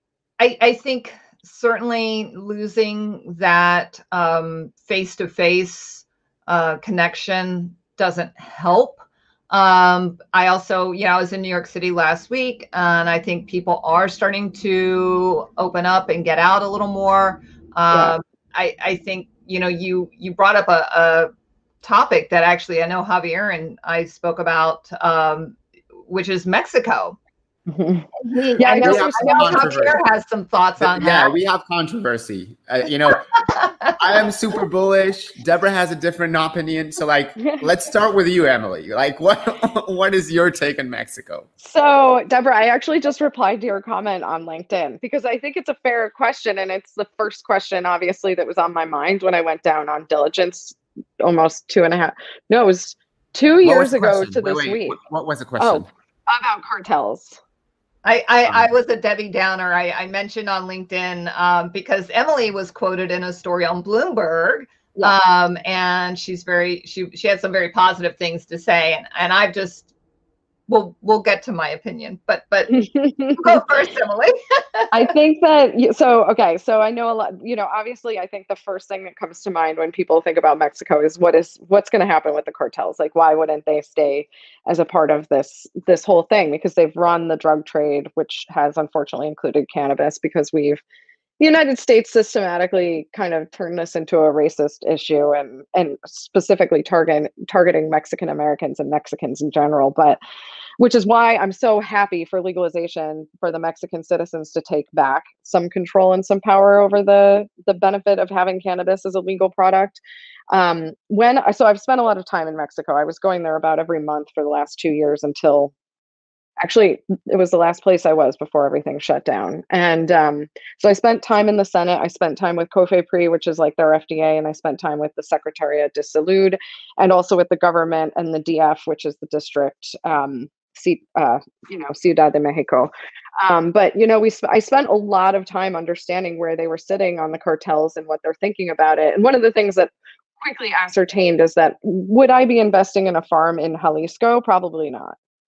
I, I think certainly losing that um, face-to-face uh, connection doesn't help. Um, I also, you know, I was in New York City last week, and I think people are starting to open up and get out a little more. Um, yeah. I, I think, you know, you, you brought up a, a topic that actually I know Javier and I spoke about, um, which is Mexico.
Mm-hmm.
He, yeah, I know, I know Javier has some thoughts on
yeah,
that.
Yeah, we have controversy. Uh, you know, I am super bullish. Deborah has a different opinion. So, like, let's start with you, Emily. Like, what what is your take on Mexico?
So, Deborah, I actually just replied to your comment on LinkedIn because I think it's a fair question. And it's the first question, obviously, that was on my mind when I went down on diligence almost two and a half. No, it was two what years was ago
question?
to
wait,
this
wait,
week.
What, what was the question?
Oh, about cartels.
I, I, um, I was a Debbie Downer. I, I mentioned on LinkedIn um, because Emily was quoted in a story on Bloomberg, yeah. um, and she's very she she had some very positive things to say, and and I've just we'll we'll get to my opinion, but but go first, Emily.
I think that so okay. So I know a lot. You know, obviously, I think the first thing that comes to mind when people think about Mexico is what is what's going to happen with the cartels. Like, why wouldn't they stay as a part of this this whole thing? Because they've run the drug trade, which has unfortunately included cannabis. Because we've the United States systematically kind of turned this into a racist issue, and and specifically target targeting Mexican Americans and Mexicans in general, but. Which is why I'm so happy for legalization for the Mexican citizens to take back some control and some power over the, the benefit of having cannabis as a legal product. Um, when so I've spent a lot of time in Mexico. I was going there about every month for the last two years until actually it was the last place I was before everything shut down. And um, so I spent time in the Senate. I spent time with COFEPRI, which is like their F D A, and I spent time with the Secretariat de Salud, and also with the government and the D F, which is the district. Um, Uh, you know, Ciudad de Mexico. Um, but, you know, we sp- I spent a lot of time understanding where they were sitting on the cartels and what they're thinking about it. And one of the things that quickly ascertained is that would I be investing in a farm in Jalisco? Probably not.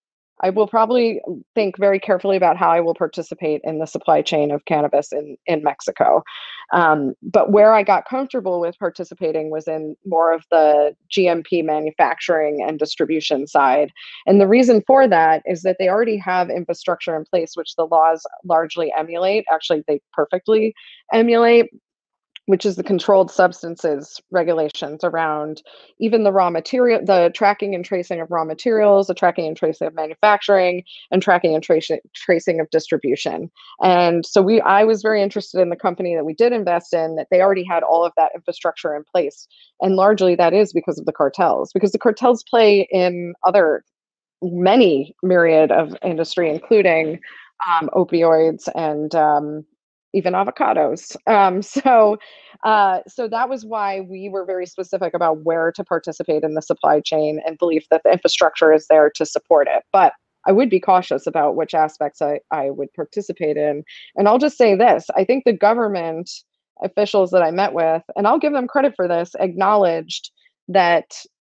I will probably think very carefully about how I will participate in the supply chain of cannabis in, in Mexico. Um, but where I got comfortable with participating was in more of the G M P manufacturing and distribution side. And the reason for that is that they already have infrastructure in place, which the laws largely emulate. Actually, they perfectly emulate, which is the controlled substances regulations around even the raw material, the tracking and tracing of raw materials, the tracking and tracing of manufacturing, and tracking and tracing tracing of distribution. And so we, I was very interested in the company that we did invest in, that they already had all of that infrastructure in place. And largely that is because of the cartels, because the cartels play in other, many myriad of industry, including um, opioids and um, even avocados. Um, so, uh, so that was why we were very specific about where to participate in the supply chain and believe that the infrastructure is there to support it. But I would be cautious about which aspects I, I would participate in. And I'll just say this, I think the government officials that I met with, and I'll give them credit for this, acknowledged that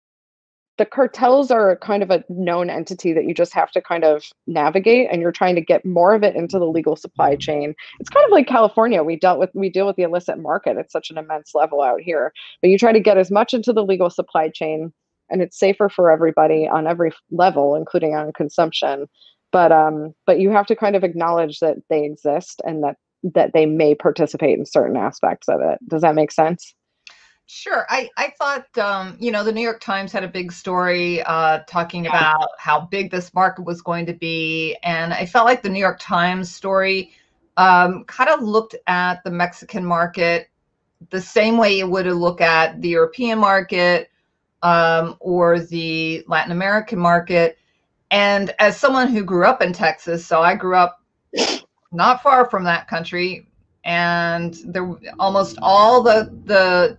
the cartels are kind of a known entity that you just have to kind of navigate, and you're trying to get more of it into the legal supply chain. It's kind of like California. We dealt with, we deal with the illicit market at such an immense level out here, but you try to get as much into the legal supply chain, and it's safer for everybody on every level, including on consumption. But, um, but you have to kind of acknowledge that they exist and that, that they may participate in certain aspects of it. Does that make sense?
Sure. I, I thought, um, you know, the New York Times had a big story uh, talking about how big this market was going to be. And I felt like the New York Times story um, kind of looked at the Mexican market the same way it would look at the European market um, or the Latin American market. And as someone who grew up in Texas, so I grew up not far from that country, and there almost all the the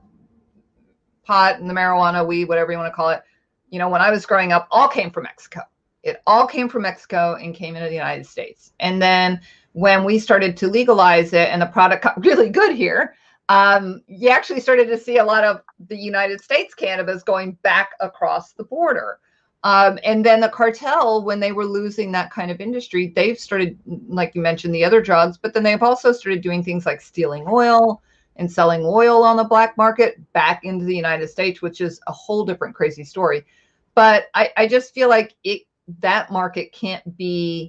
pot and the marijuana, weed, whatever you want to call it, you know, when I was growing up, all came from Mexico. It all came from Mexico and came into the United States. And then when we started to legalize it and the product got really good here, um, you actually started to see a lot of the United States cannabis going back across the border. Um, and then the cartel, when they were losing that kind of industry, they've started, like you mentioned, the other drugs, but then they've also started doing things like stealing oil and selling oil on the black market back into the United States, which is a whole different crazy story. But I, I just feel like it, that market can't be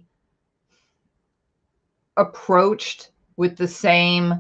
approached with the same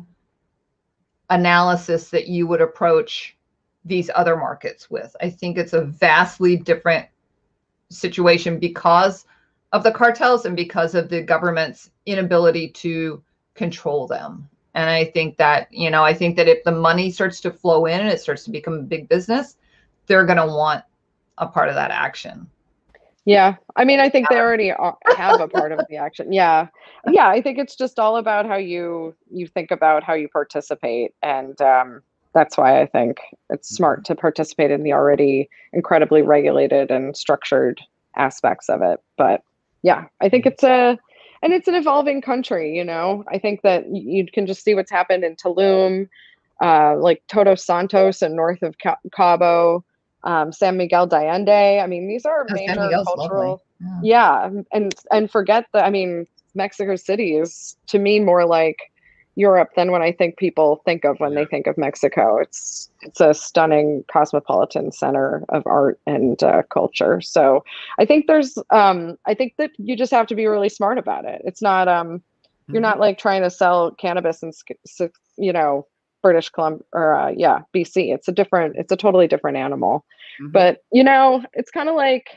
analysis that you would approach these other markets with. I think it's a vastly different situation because of the cartels and because of the government's inability to control them. And I think that, you know, I think that if the money starts to flow in and it starts to become a big business, they're going to want a part of that action.
Yeah. I mean, I think they already are, have a part of the action. Yeah. Yeah. I think it's just all about how you, you think about how you participate. And um, that's why I think it's smart to participate in the already incredibly regulated and structured aspects of it. But yeah, I think it's a, and it's an evolving country, you know. I think that you can just see what's happened in Tulum, uh, like Todos Santos and north of Cabo, um, San Miguel de Allende. I mean, these are
oh,
major cultural, yeah. yeah, and and forget that. I mean, Mexico City is to me more like Europe than when I think people think of when they think of Mexico. It's it's a stunning cosmopolitan center of art and uh, culture. So I think there's um, I think that you just have to be really smart about it. It's not um, mm-hmm. you're not like trying to sell cannabis in you know British Columbia or uh, yeah B C. It's a different it's a totally different animal. Mm-hmm. But you know it's kind of like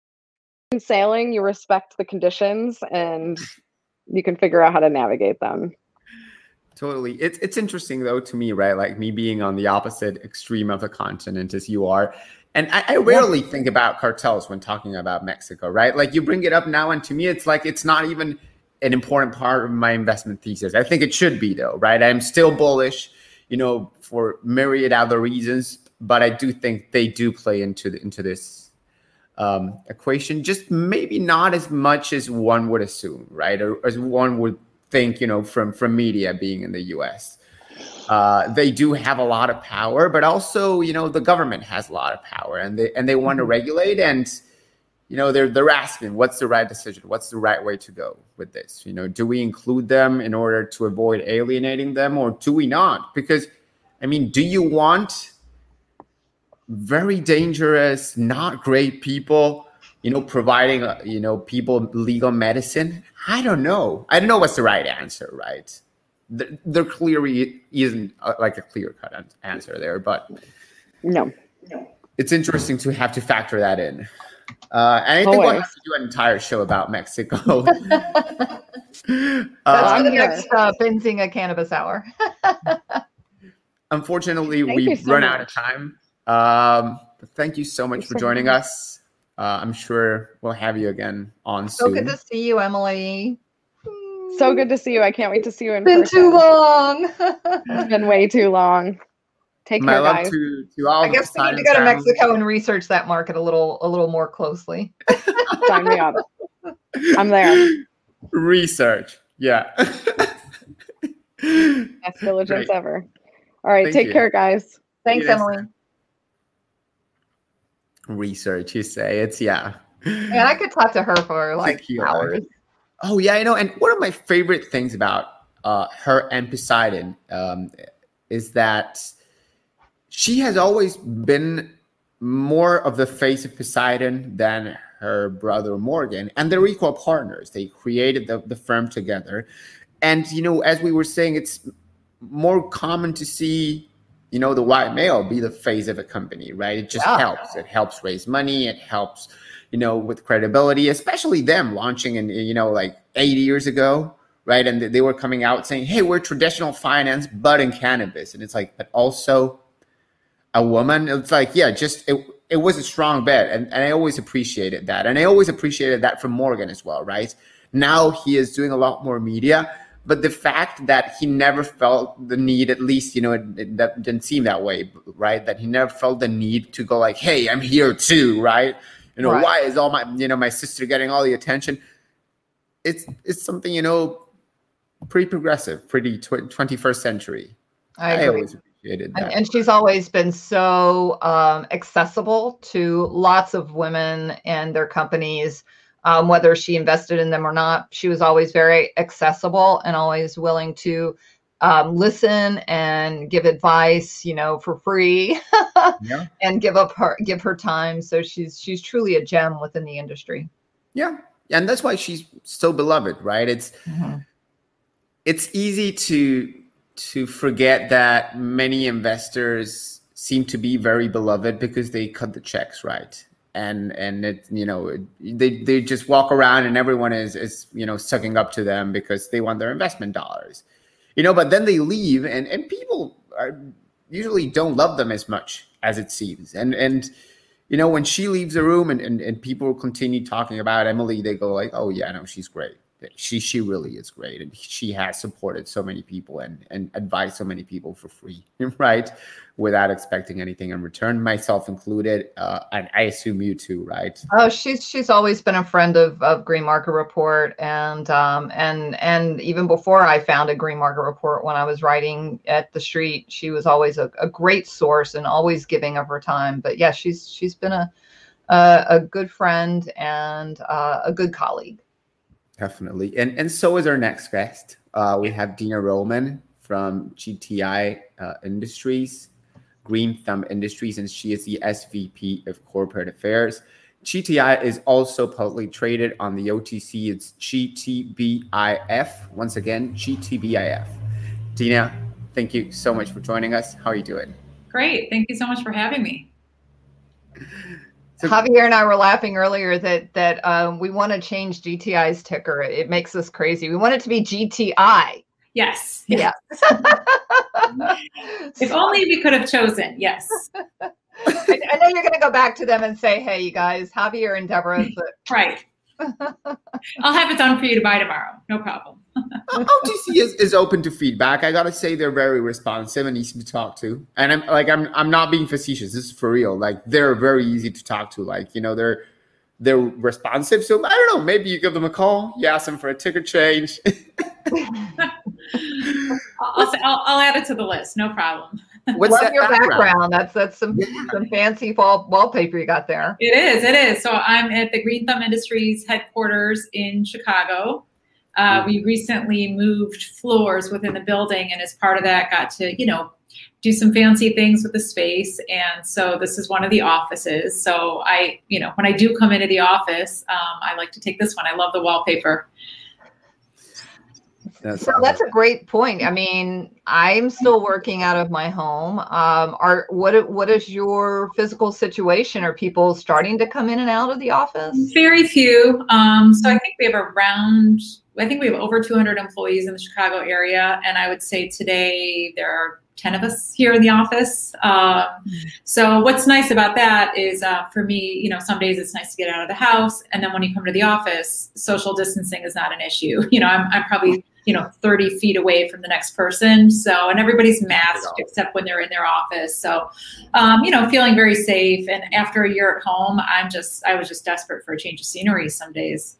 in sailing. You respect the conditions and you can figure out how to navigate them.
Totally. It's it's interesting though to me, right? Like me being on the opposite extreme of the continent as you are. And I, I rarely yeah. think about cartels when talking about Mexico, right? Like you bring it up now, and to me, it's like it's not even an important part of my investment thesis. I think it should be though, right? I'm still bullish, you know, for myriad other reasons, but I do think they do play into the, into this um, equation, just maybe not as much as one would assume, right? Or as one would think, you know, from from media being in the U S. Uh, they do have a lot of power, but also, you know, the government has a lot of power, and they and they want to regulate. And you know, they're they're asking, what's the right decision? What's the right way to go with this? You know, do we include them in order to avoid alienating them, or do we not? Because, I mean, do you want very dangerous, not great people, you know, providing, uh, you know, people legal medicine? I don't know. I don't know what's the right answer, right? There, there clearly isn't uh, like a clear-cut answer there, but
no,
it's interesting to have to factor that in. Uh, and I think we'll have to do an entire show about Mexico.
That's
uh,
for the next uh, Benzinga Cannabis Hour.
Unfortunately,
Thank
we've
so
run
much.
out of time. Um, but thank you so much
Thanks
for
so
joining
much.
us. Uh, I'm sure we'll have you again on
So
soon.
good to see you, Emily.
So good to see you. I can't wait to see you in
Been
person.
too long.
It's been way too long. Take
My
care,
love
guys.
to, to all
I
the
guess we need
Poseidon
to go to
family.
Mexico and research that market a little a little more closely.
Sign me up. I'm there.
Research. Yeah.
Best diligence
Great.
ever. All right.
Thank
take
you.
care, guys.
Thanks,
Yes.
Emily.
Research, you say. It's, yeah.
And I could talk to her for like
Tequila.
hours.
Oh, yeah, I know. And one of my favorite things about uh, her and Poseidon um, is that she has always been more of the face of Poseidon than her brother Morgan. And they're equal partners. They created the, the firm together. And, you know, as we were saying, it's more common to see, you know, the white male be the face of a company, right? It just
Yeah.
helps. It helps raise money. It helps, you know, with credibility, especially them launching in, you know, like eight years ago, right? And they were coming out saying, hey, we're traditional finance, but in cannabis. And it's like, but also a woman. It's like, yeah, just, it, it was a strong bet. And, and I always appreciated that. And I always appreciated that from Morgan as well, right? Now he is doing a lot more media. But the fact that he never felt the need, at least, you know, it, it, that didn't seem that way, right? That he never felt the need to go like, hey, I'm here too, right? You know,
Right.
why is all my, you know, my sister getting all the attention? It's it's something, you know, pretty progressive, pretty tw- twenty-first century.
I
I
agree.
always appreciated that.
And, and she's always been so um, accessible to lots of women and their companies, um, whether she invested in them or not. She was always very accessible and always willing to um, listen and give advice, you know, for free,
Yeah.
and give up her give her time. So she's she's truly a gem within the industry.
Yeah. And that's why she's so beloved, right? It's it's easy to to forget that many investors seem to be very beloved because they cut the checks, right? And and it, you know, they they just walk around and everyone is is you know sucking up to them because they want their investment dollars, you know. But then they leave, and and people are usually don't love them as much as it seems. And and you know, when she leaves the room and and, and people continue talking about Emily, they go like, oh yeah, no, she's great. She she really is great, and she has supported so many people and and advised so many people for free, right, without expecting anything in return, myself included, uh, and I assume you too, right?
Oh, she's she's always been a friend of, of Green Market Report, and um and and even before I founded Green Market Report, when I was writing at the Street, she was always a, a great source and always giving of her time. But yeah, she's she's been a a, a good friend and uh, a good colleague.
Definitely. And and so is our next guest. Uh, we have Dina Roman from G T I uh, Industries, Green Thumb Industries, and she is the S V P of Corporate Affairs. G T I is also publicly traded on the O T C. It's G T B I F. Once again, G T B I F. Dina, thank you so much for joining us. How are you doing?
Great. Thank you so much for having me.
So-
Javier and I were laughing earlier that that um, we want to change G T I's ticker. It makes us crazy. We want it to be G T I.
Yes.
Yeah.
If only we could have chosen. Yes.
I, I know you're going to go back to them and say, "Hey, you guys, Javier and Deborah." But
Right. I'll have it done for you to buy tomorrow. No problem.
O T C is, is open to feedback. I gotta say they're very responsive and easy to talk to. And I'm like I'm I'm not being facetious. This is for real. Like they're very easy to talk to. Like, you know, they're they're responsive. So I don't know, maybe you give them a call, you ask them for a ticker change.
I'll, I'll, I'll add it to the list. No problem.
What's
Love
that
your background?
background?
That's that's some some fancy wall wallpaper you got there.
It is. It is. So I'm at the Green Thumb Industries headquarters in Chicago. Uh,
Mm.
we recently moved floors within the building, and as part of that, got to you know do some fancy things with the space. And so this is one of the offices. So I, you know, when I do come into the office, um, I like to take this one. I love the wallpaper.
That's
So
awesome.
that's a great point. I mean, I'm still working out of my home. Um, are what what is your physical situation? Are people starting to come in and out of the office?
Very few. Um, so I think we have around, I think we have over two hundred employees in the Chicago area. And I would say today there are ten of us here in the office. Um, so what's nice about that is uh, for me, you know, some days it's nice to get out of the house. And then when you come to the office, social distancing is not an issue. You know, I'm, I'm probably, you know, thirty feet away from the next person. So, and everybody's masked except when they're in their office. So, um, you know, feeling very safe. And after a year at home, I'm just, I was just desperate for a change of scenery some days.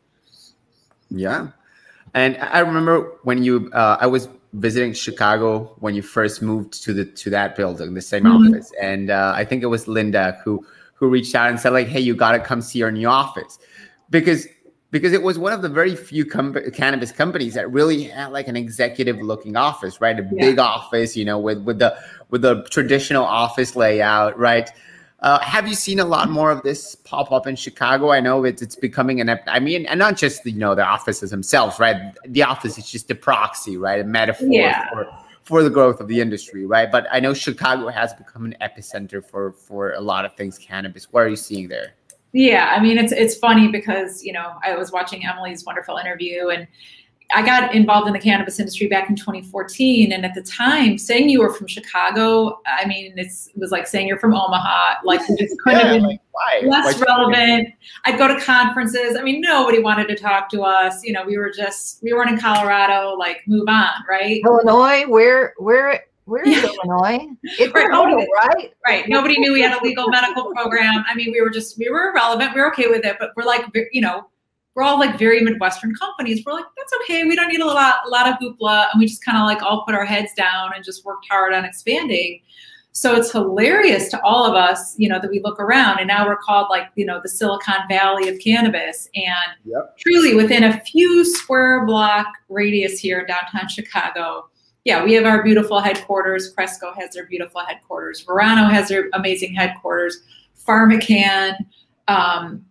Yeah. And I remember when you, uh, I was visiting Chicago when you first moved to the, to that building, the same
Mhm.
office. And uh, I think it was Linda who, who reached out and said like, hey, you got to come see our new office. Because Because it was one of the very few com- cannabis companies that really had like an executive looking office, right? A
Yeah.
big office, you know, with, with the with the traditional office layout, right? Uh, have you seen a lot more of this pop up in Chicago? I know it's it's becoming an, I mean, and not just, you know, the offices themselves, right? The office is just a proxy, right? A metaphor
Yeah.
for, for the growth of the industry, right? But I know Chicago has become an epicenter for, for a lot of things cannabis. What are you seeing there?
Yeah, I mean, it's it's funny because, you know, I was watching Emily's wonderful interview, and I got involved in the cannabis industry back in twenty fourteen. And at the time, saying you were from Chicago, I mean, it's, it was like saying you're from Omaha. Like, you just couldn't
Yeah,
have been
like, why?
less
Why-
relevant. I'd go to conferences. I mean, nobody wanted to talk to us. You know, we were just, we weren't in Colorado, like, move on, right?
Illinois, where where where is
Yeah.
Illinois? It's
Right,
Illinois,
nobody-
right?
Right. Nobody knew we had a legal medical program. I mean, we were just, we were irrelevant. We were okay with it, but we're like, you know, we're all like very Midwestern companies. We're like, that's okay. We don't need a lot, a lot of hoopla. And we just kind of like all put our heads down and just worked hard on expanding. So it's hilarious to all of us, you know, that we look around and now we're called like, you know, the Silicon Valley of cannabis. And
Yep.
truly within a few square block radius here in downtown Chicago, yeah, we have our beautiful headquarters. Cresco has their beautiful headquarters. Verano has their amazing headquarters. PharmaCann. Um,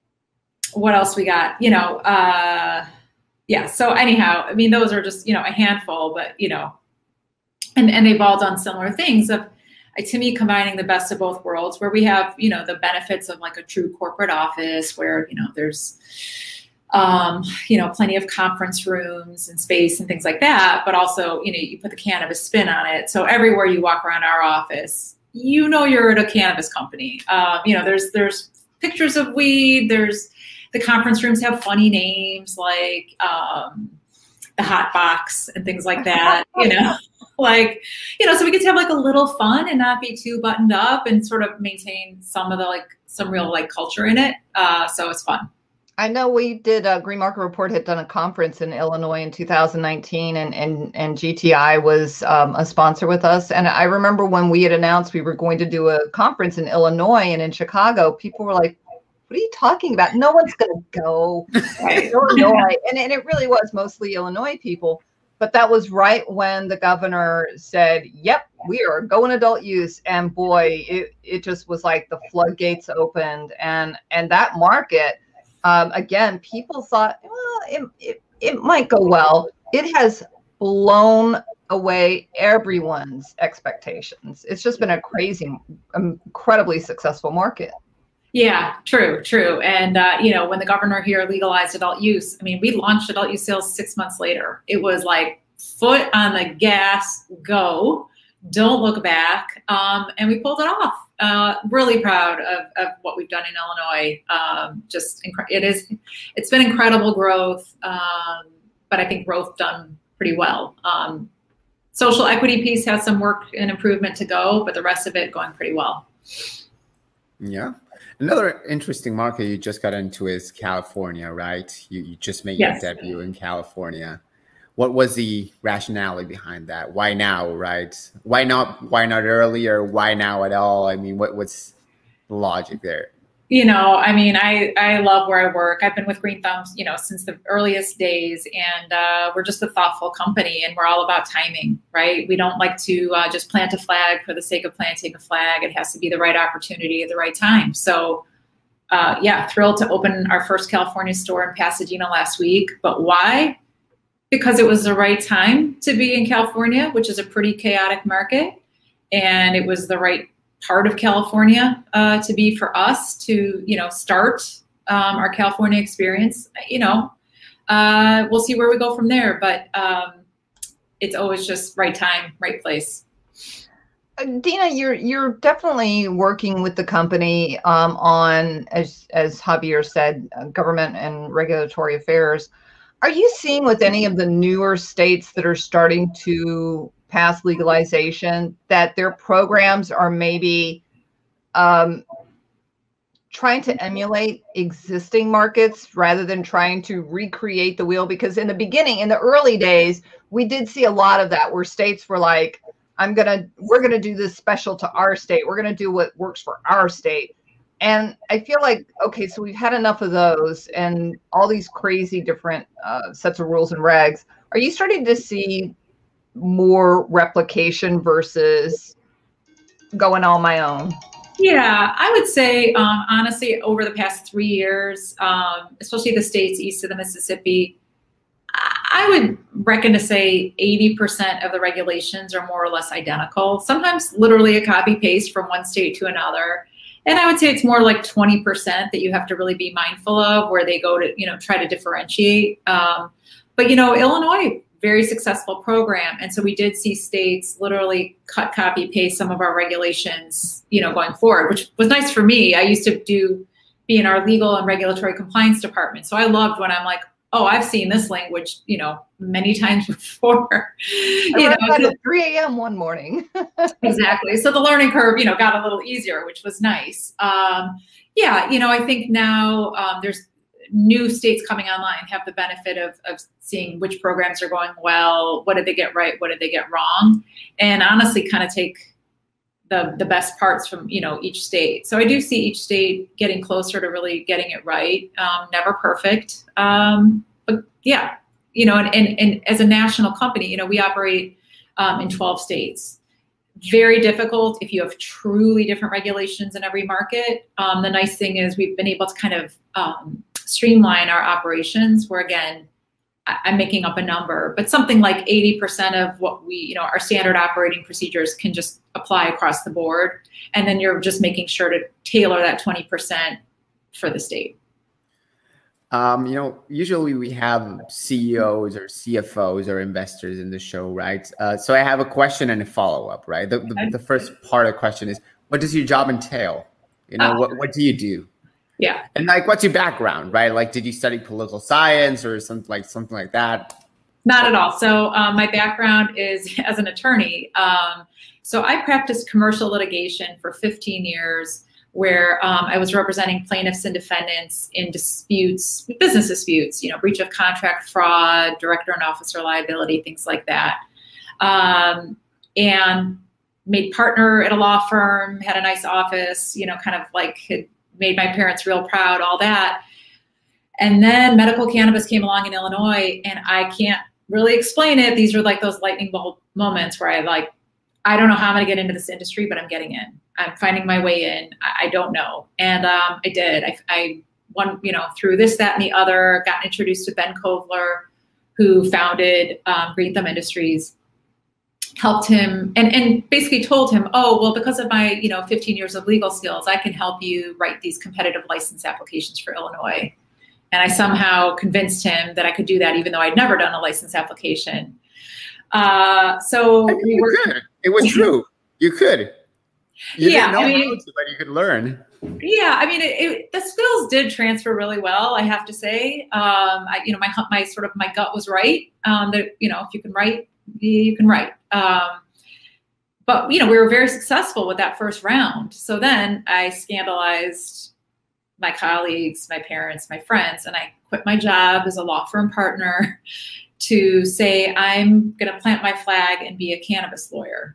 what else we got? You know, uh, yeah. So anyhow, I mean, those are just, you know, a handful, but, you know, and, and they've all done similar things of, uh, to me, combining the best of both worlds, where we have, you know, the benefits of like a true corporate office where, you know, there's, um, you know, plenty of conference rooms and space and things like that. But also, you know, you put the cannabis spin on it. So everywhere you walk around our office, you know, you're at a cannabis company. Um, you know, there's, there's pictures of weed. There's, the conference rooms have funny names like, um, the Hot Box and things like that, you know, like, you know, so we get to have like a little fun and not be too buttoned up and sort of maintain some of the, like some real like culture in it. Uh, so it's fun.
I know we did, uh, Green Market Report had done a conference in Illinois in two thousand nineteen, and, and, and G T I was um, a sponsor with us. And I remember when we had announced we were going to do a conference in Illinois and in Chicago, people were like, what are you talking about? No one's going to go to Illinois. And, and it really was mostly Illinois people. But that was right when the governor said, yep, we are going adult use. And boy, it, it just was like the floodgates opened. And, and that market, Um, again, people thought, well, it, it, it might go well. It has blown away everyone's expectations. It's just been a crazy, incredibly successful market.
Yeah, true, true. And, uh, you know, when the governor here legalized adult use, I mean, we launched adult use sales six months later. It was like foot on the gas, go, don't look back. Um, and we pulled it off. Uh, really proud of, of what we've done in Illinois. Um, just incre- it is, it's been incredible growth, um, but I think growth done pretty well. Um, social equity piece has some work and improvement to go, but the rest of it going pretty well.
Yeah. Another interesting market you just got into is California, right? You, you just made
Yes.
your debut in California. what was the rationale behind that? Why now, right? Why not? Why not earlier? Why now at all? I mean, what what's the logic there?
You know, I mean, I, I love where I work. I've been with Green Thumbs, you know, since the earliest days, and uh, we're just a thoughtful company, and we're all about timing, right? We don't like to uh, just plant a flag for the sake of planting a flag. It has to be the right opportunity at the right time. So, uh, yeah, thrilled to open our first California store in Pasadena last week. But why? Because it was the right time to be in California, which is a pretty chaotic market, and it was the right part of California uh, to be for us to, you know, start um, our California experience. You know, uh, we'll see where we go from there, but um, it's always just right time, right place.
Uh, Dina, you're you're definitely working with the company um, on, as as Javier said, uh, government and regulatory affairs. Are you seeing with any of the newer states that are starting to pass legalization that their programs are maybe um, trying to emulate existing markets rather than trying to recreate the wheel? Because in the beginning, in the early days, we did see a lot of that where states were like, I'm gonna, we're gonna do this special to our state. We're gonna do what works for our state. And I feel like, okay, so we've had enough of those and all these crazy different uh, sets of rules and regs. Are you starting to see more replication versus going on my own?
Yeah, I would say, um, honestly, over the past three years, um, especially the states east of the Mississippi, I would reckon to say eighty percent of the regulations are more or less identical, sometimes literally a copy paste from one state to another. And I would say it's more like twenty percent that you have to really be mindful of where they go to, you know, try to differentiate. Um, but, you know, Illinois, very successful program. And so we did see states literally cut, copy, paste some of our regulations, you know, going forward, which was nice for me. I used to do be in our legal and regulatory compliance department. So I loved when I'm like, oh, I've seen this language, you know, many times before. You
I
know,
at three a.m. one morning.
Exactly. So the learning curve, you know, got a little easier, which was nice. Um, yeah, you know, I think now um, there's new states coming online have the benefit of, of seeing which programs are going well, what did they get right, what did they get wrong, and honestly kind of take the the best parts from, you know, each state. So I do see each state getting closer to really getting it right. Um, never perfect. Um, but yeah, you know, and, and, and as a national company, you know, we operate um, in twelve states. Very difficult if you have truly different regulations in every market. Um, the nice thing is we've been able to kind of um, streamline our operations where, again, I, I'm making up a number, but something like eighty percent of what we, you know, our standard operating procedures can just apply across the board. And then you're just making sure to tailor that twenty percent for the state.
Um, you know, usually we have C E Os or C F Os or investors in the show, right? Uh, so I have a question and a follow-up, right? The, the,
Okay.
the first part of the question is, what does your job entail? You know,
Oh.
what, what do you do?
Yeah.
And like, what's your background, right? Like, did you study political science or something like something like that?
Not at all. So um, my background is as an attorney. Um, so I practiced commercial litigation for fifteen years, where um, I was representing plaintiffs and defendants in disputes, business disputes, you know, breach of contract, fraud, director and officer liability, things like that. Um, and made partner at a law firm, had a nice office, you know, kind of like had made my parents real proud, all that. And then medical cannabis came along in Illinois, and I can't really explain it. These are like those lightning bolt moments where I like, I don't know how I'm going to get into this industry, but I'm getting in. I'm finding my way in. I, I don't know. And um, I did. I, I won, you know, through this, that, and the other, got introduced to Ben Kovler, who founded um, Green Thumb Industries, helped him and, and basically told him, oh, well, because of my, you know, fifteen years of legal skills, I can help you write these competitive license applications for Illinois. And I somehow convinced him that I could do that, even though I'd never done a license application. Uh, so
I mean,
we
you
were.
could. It was true. You could. You
Yeah,
didn't know
I mean-
how to, but you could learn.
Yeah, I mean, it, it, the skills did transfer really well, I have to say. Um, I, you know, my my sort of my gut was right. Um, that, you know, if you can write, you can write. Um, but you know, we were very successful with that first round. So then I scandalized my colleagues, my parents, my friends, and I quit my job as a law firm partner to say, I'm going to plant my flag and be a cannabis lawyer.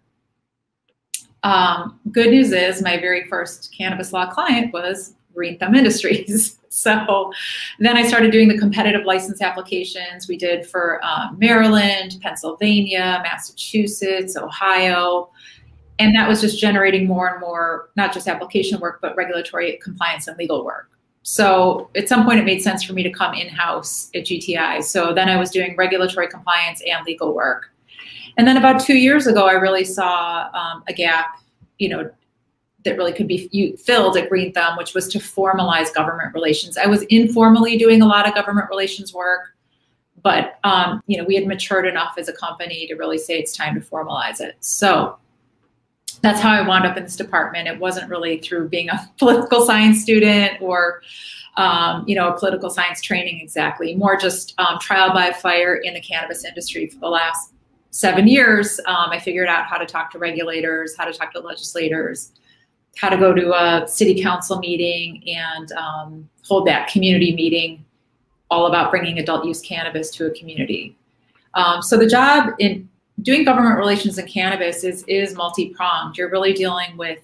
Um, good news is my very first cannabis law client was Green Thumb Industries. So then I started doing the competitive license applications. We did for um, Maryland, Pennsylvania, Massachusetts, Ohio. And that was just generating more and more, not just application work, but regulatory compliance and legal work. So at some point it made sense for me to come in-house at G T I. So then I was doing regulatory compliance and legal work. And then about two years ago, I really saw um, a gap, you know, that really could be filled at Green Thumb, which was to formalize government relations. I was informally doing a lot of government relations work, but um, you know, we had matured enough as a company to really say it's time to formalize it. So that's how I wound up in this department. It wasn't really through being a political science student or um, you know, a political science training exactly, more just um, trial by fire in the cannabis industry for the last seven years. Um, I figured out how to talk to regulators, how to talk to legislators, how to go to a city council meeting and um, hold that community meeting all about bringing adult use cannabis to a community. Um, so the job in doing government relations in cannabis is, is multi-pronged. You're really dealing with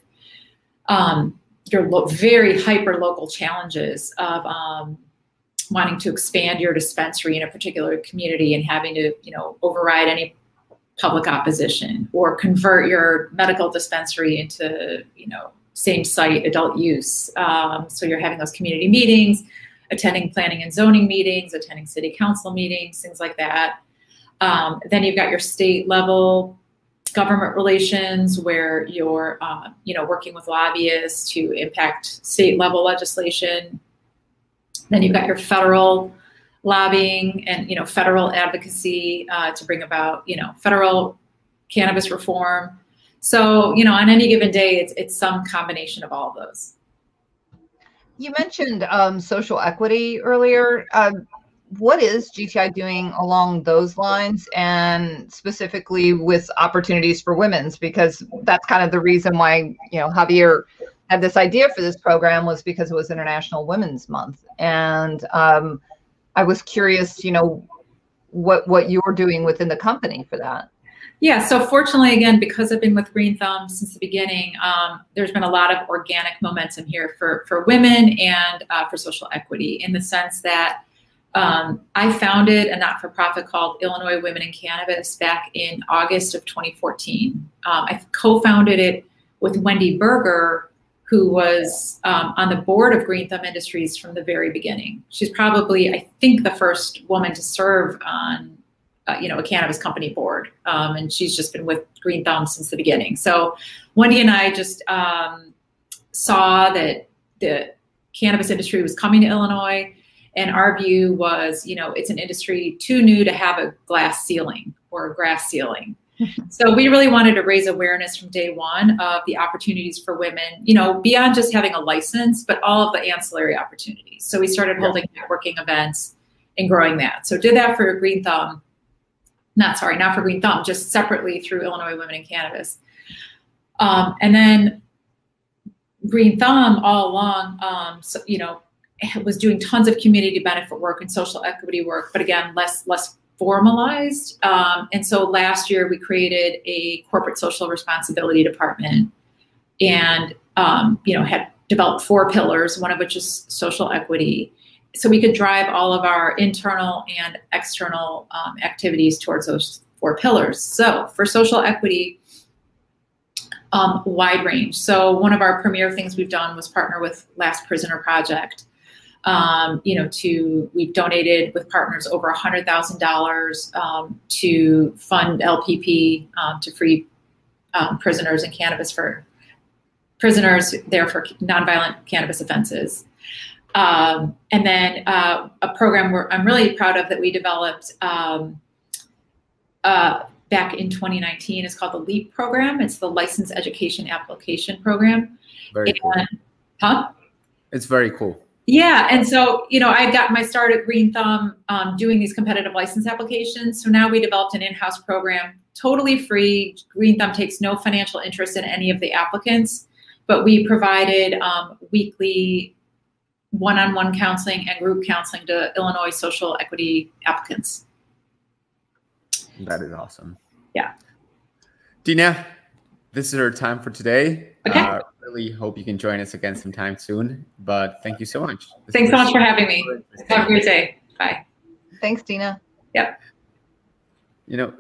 um, your lo- very hyper-local challenges of um, wanting to expand your dispensary in a particular community and having to, you know, override any public opposition or convert your medical dispensary into, you know, same site adult use. Um, so you're having those community meetings, attending planning and zoning meetings, attending city council meetings, things like that. Um, then you've got your state level government relations where you're, uh, you know, working with lobbyists to impact state level legislation. Then you've got your federal lobbying and, you know, federal advocacy uh, to bring about, you know, federal cannabis reform. So, you know, on any given day, it's it's some combination of all of those.
You mentioned um, social equity earlier. Um, what is G T I doing along those lines, and specifically with opportunities for women's? Because that's kind of the reason why, you know, Javier had this idea for this program, was because it was International Women's Month. And um, I was curious, you know, what what you're doing within the company for that.
Yeah, so fortunately, again, because I've been with Green Thumb since the beginning, um, there's been a lot of organic momentum here for, for women and uh, for social equity, in the sense that um, I founded a not-for-profit called Illinois Women in Cannabis back in August of twenty fourteen. Um, I co-founded it with Wendy Berger, who was um, on the board of Green Thumb Industries from the very beginning. She's probably, I think, the first woman to serve on Uh, you know, a cannabis company board. Um, and she's just been with Green Thumb since the beginning. So Wendy and I just um, saw that the cannabis industry was coming to Illinois. And our view was, you know, it's an industry too new to have a glass ceiling or a grass ceiling. So we really wanted to raise awareness from day one of the opportunities for women, you know, beyond just having a license, but all of the ancillary opportunities. So we started holding networking events and growing that. So did that for Green Thumb. Not sorry, not for Green Thumb, just separately through Illinois Women in Cannabis. Um, and then Green Thumb all along, um, so, you know, was doing tons of community benefit work and social equity work, but again, less less formalized. Um, and so last year we created a corporate social responsibility department, and um, you know, had developed four pillars, one of which is social equity. So we could drive all of our internal and external um, activities towards those four pillars. So for social equity, um, wide range. So one of our premier things we've done was partner with Last Prisoner Project. Um, you know, to we've donated with partners over one hundred thousand dollars um, to fund L P P um, to free um, prisoners in cannabis for prisoners there for nonviolent cannabis offenses. Um, and then uh, a program where I'm really proud of that we developed um, uh, back in twenty nineteen is called the LEAP program. It's the License Education Application Program.
Very
and,
cool.
Huh?
It's very cool.
Yeah, and so, you know, I got my start at Green Thumb um, doing these competitive license applications. So now we developed an in-house program, totally free. Green Thumb takes no financial interest in any of the applicants, but we provided um, weekly one-on-one counseling and group counseling to Illinois social equity applicants.
That is awesome.
Yeah.
Dina, this is our time for today.
Okay.
Uh, really hope you can join us again sometime soon. But thank you so much. This
Thanks so
was
much for having me. Have a great day. Bye.
Thanks, Dina.
Yep.
You know,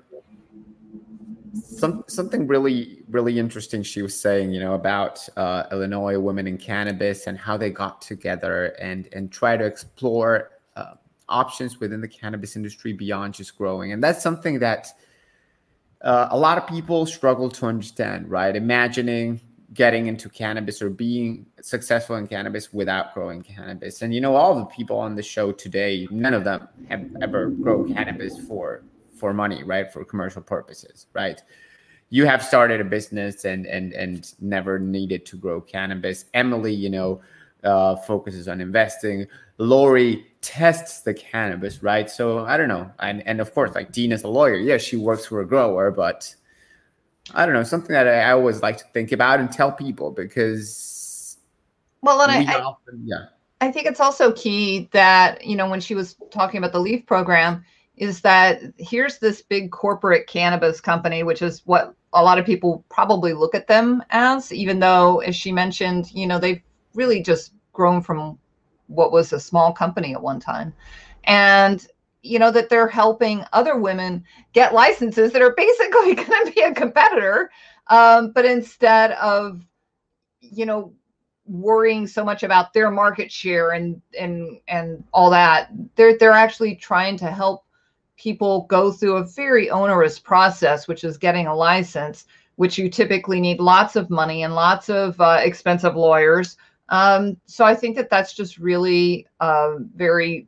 some something really, really interesting she was saying, you know, about uh, Illinois women in cannabis and how they got together and and try to explore uh, options within the cannabis industry beyond just growing. And that's something that uh, a lot of people struggle to understand, right? Imagining getting into cannabis or being successful in cannabis without growing cannabis. And, you know, all the people on the show today, none of them have ever grown cannabis for, for money, right? For commercial purposes, right? You have started a business and, and, and never needed to grow cannabis. Emily, you know, uh, focuses on investing. Lori tests the cannabis, right? So I don't know. And, and of course, like Dina's a lawyer. Yeah, she works for a grower, but I don't know, something that I always like to think about and tell people because
well, and
we
I,
often, yeah.
I think it's also key that, you know, when she was talking about the LEAF program, is that here's this big corporate cannabis company, which is what a lot of people probably look at them as, even though, as she mentioned, you know, they've really just grown from what was a small company at one time. And you know, that they're helping other women get licenses that are basically going to be a competitor. Um, but instead of, you know, worrying so much about their market share and, and, and all that, they're, they're actually trying to help people go through a very onerous process, which is getting a license, which you typically need lots of money and lots of uh, expensive lawyers. Um, so I think that that's just really uh, very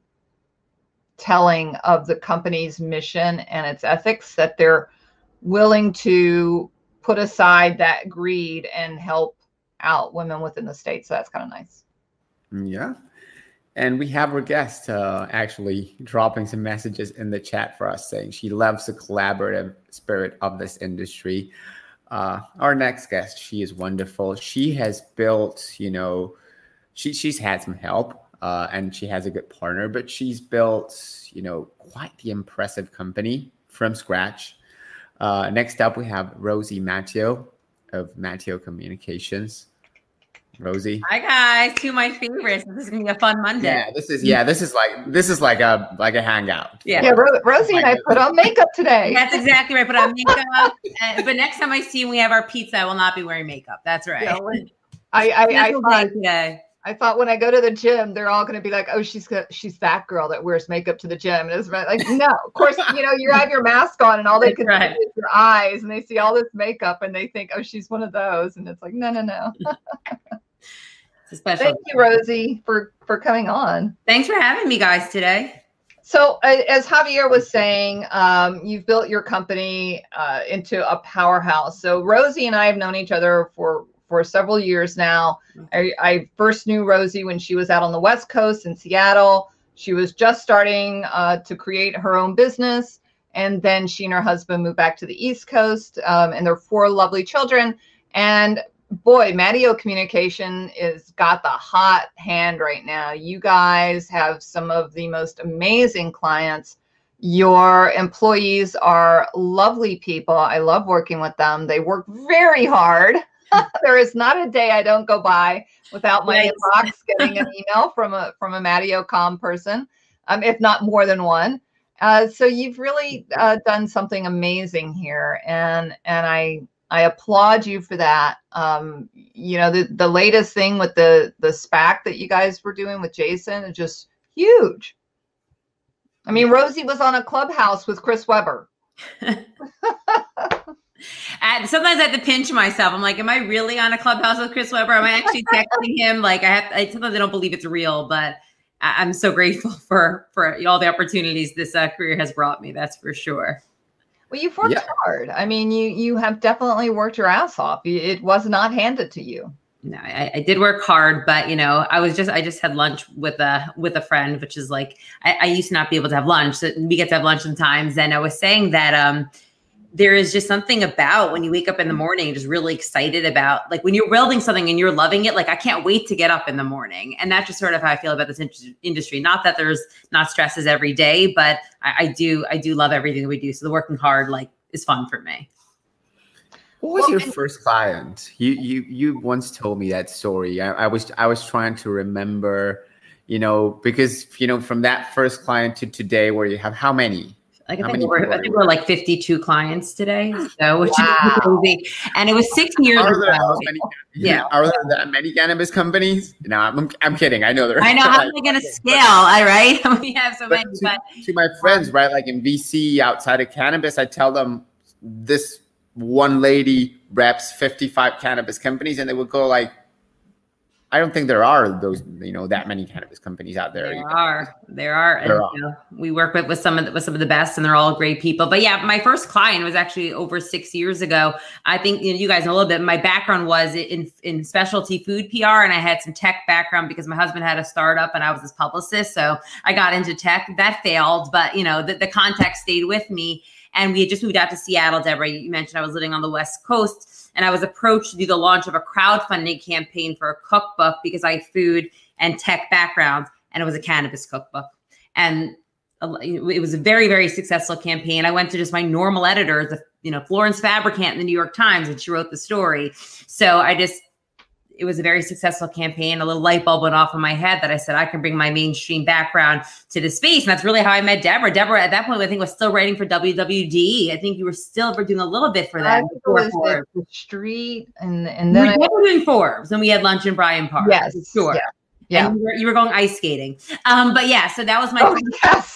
telling of the company's mission and its ethics, that they're willing to put aside that greed and help out women within the state. So that's kind of nice.
Yeah. And we have our guest uh, actually dropping some messages in the chat for us saying she loves the collaborative spirit of this industry. Uh, our next guest, she is wonderful. She has built, you know, she she's had some help. Uh, and she has a good partner, but she's built, you know, quite the impressive company from scratch. Uh, next up, we have Rosie Matteo of Matteo Communications. Rosie.
Hi guys, two of my favorites. This is gonna be a fun Monday.
Yeah, this is yeah, this is like this is like a like a hangout.
Yeah,
yeah Ro- Rosie and I put on makeup today.
That's exactly right. Put on makeup, and, but next time I see you, we have our pizza. I will not be wearing makeup. That's right.
Yeah, I I, I, I thought
today.
I thought when I go to the gym, they're all going to be like, "Oh, she's she's that girl that wears makeup to the gym." And it's like, no, of course, you know, you have your mask on, and all they can right. see is your eyes, and they see all this makeup, and they think, "Oh, she's one of those." And it's like, no, no, no.
It's a special.
Thank you, Rosie, for for coming on.
Thanks for having me, guys, today.
So, uh, as Javier was saying, um, you've built your company uh, into a powerhouse. So, Rosie and I have known each other for. for several years now. I, I first knew Rosie when she was out on the West Coast in Seattle. She was just starting uh, to create her own business. And then she and her husband moved back to the East Coast, um, and their four lovely children. And boy, Matteo Communication is got the hot hand right now. You guys have some of the most amazing clients. Your employees are lovely people. I love working with them. They work very hard. There is not a day I don't go by without my nice. inbox getting an email from a from a Matteo Com person, um, if not more than one. Uh, so you've really uh, done something amazing here, and and I I applaud you for that. Um, you know, the the latest thing with the the SPAC that you guys were doing with Jason is just huge. I mean, Rosie was on a Clubhouse with Chris Webber.
And sometimes I have to pinch myself. I'm like, am I really on a Clubhouse with Chris Webber? Am I actually texting him? Like I have, I sometimes I don't believe it's real, but I, I'm so grateful for, for all the opportunities this uh, career has brought me. That's for sure.
Well, you've worked yeah. hard. I mean, you, you have definitely worked your ass off. It was not handed to you.
No, I, I did work hard, but you know, I was just, I just had lunch with a, with a friend, which is like, I, I used to not be able to have lunch. So we get to have lunch sometimes. And I was saying that, um, there is just something about when you wake up in the morning, just really excited about, like when you're building something and you're loving it, like I can't wait to get up in the morning. And that's just sort of how I feel about this in- industry. Not that there's not stresses every day, but I, I do, I do love everything that we do. So the working hard, like, is fun for me.
What was well, your first client? You, you, you once told me that story. I, I was, I was trying to remember, you know, because, you know, from that first client to today, where you have how many?
Like I think, we're, I think we're like fifty-two clients today, so which
wow.
is crazy. And it was six years
are
ago.
There many, yeah, are there that many cannabis companies? No, I'm, I'm kidding. I know there.
I know how are they going to scale? All right, we have so
but
many.
To,
but
to my friends, right, like in V C outside of cannabis, I tell them this one lady reps fifty-five cannabis companies, and they would go like, I don't think there are those, you know, that many cannabis companies out there.
There
either.
are, there are, and
there are.
You know, we work with, with some of the, with some of the best, and they're all great people. But yeah, my first client was actually over six years ago. I think you know, you guys know a little bit. My background was in in specialty food P R, and I had some tech background because my husband had a startup, and I was his publicist. So I got into tech. That failed, but you know, the, the contact stayed with me. And we had just moved out to Seattle, Deborah. You mentioned I was living on the West Coast. And I was approached to do the launch of a crowdfunding campaign for a cookbook because I had food and tech background, and it was a cannabis cookbook. And it was a very, very successful campaign. I went to just my normal editor, the, you know, Florence Fabricant in the New York Times, and she wrote the story. So I just, it was a very successful campaign. A little light bulb went off in my head that I said, I can bring my mainstream background to the space. And that's really how I met Deborah. Deborah, at that point, I think was still writing for W W D. I think you were still doing a little bit for them.
I was the Street, and and then
we were doing Forbes, and we had lunch in Bryant Park.
Yes,
sure.
Yeah. Yeah,
and you were, you were going ice skating. Um, but yeah, so that was my
oh, yes.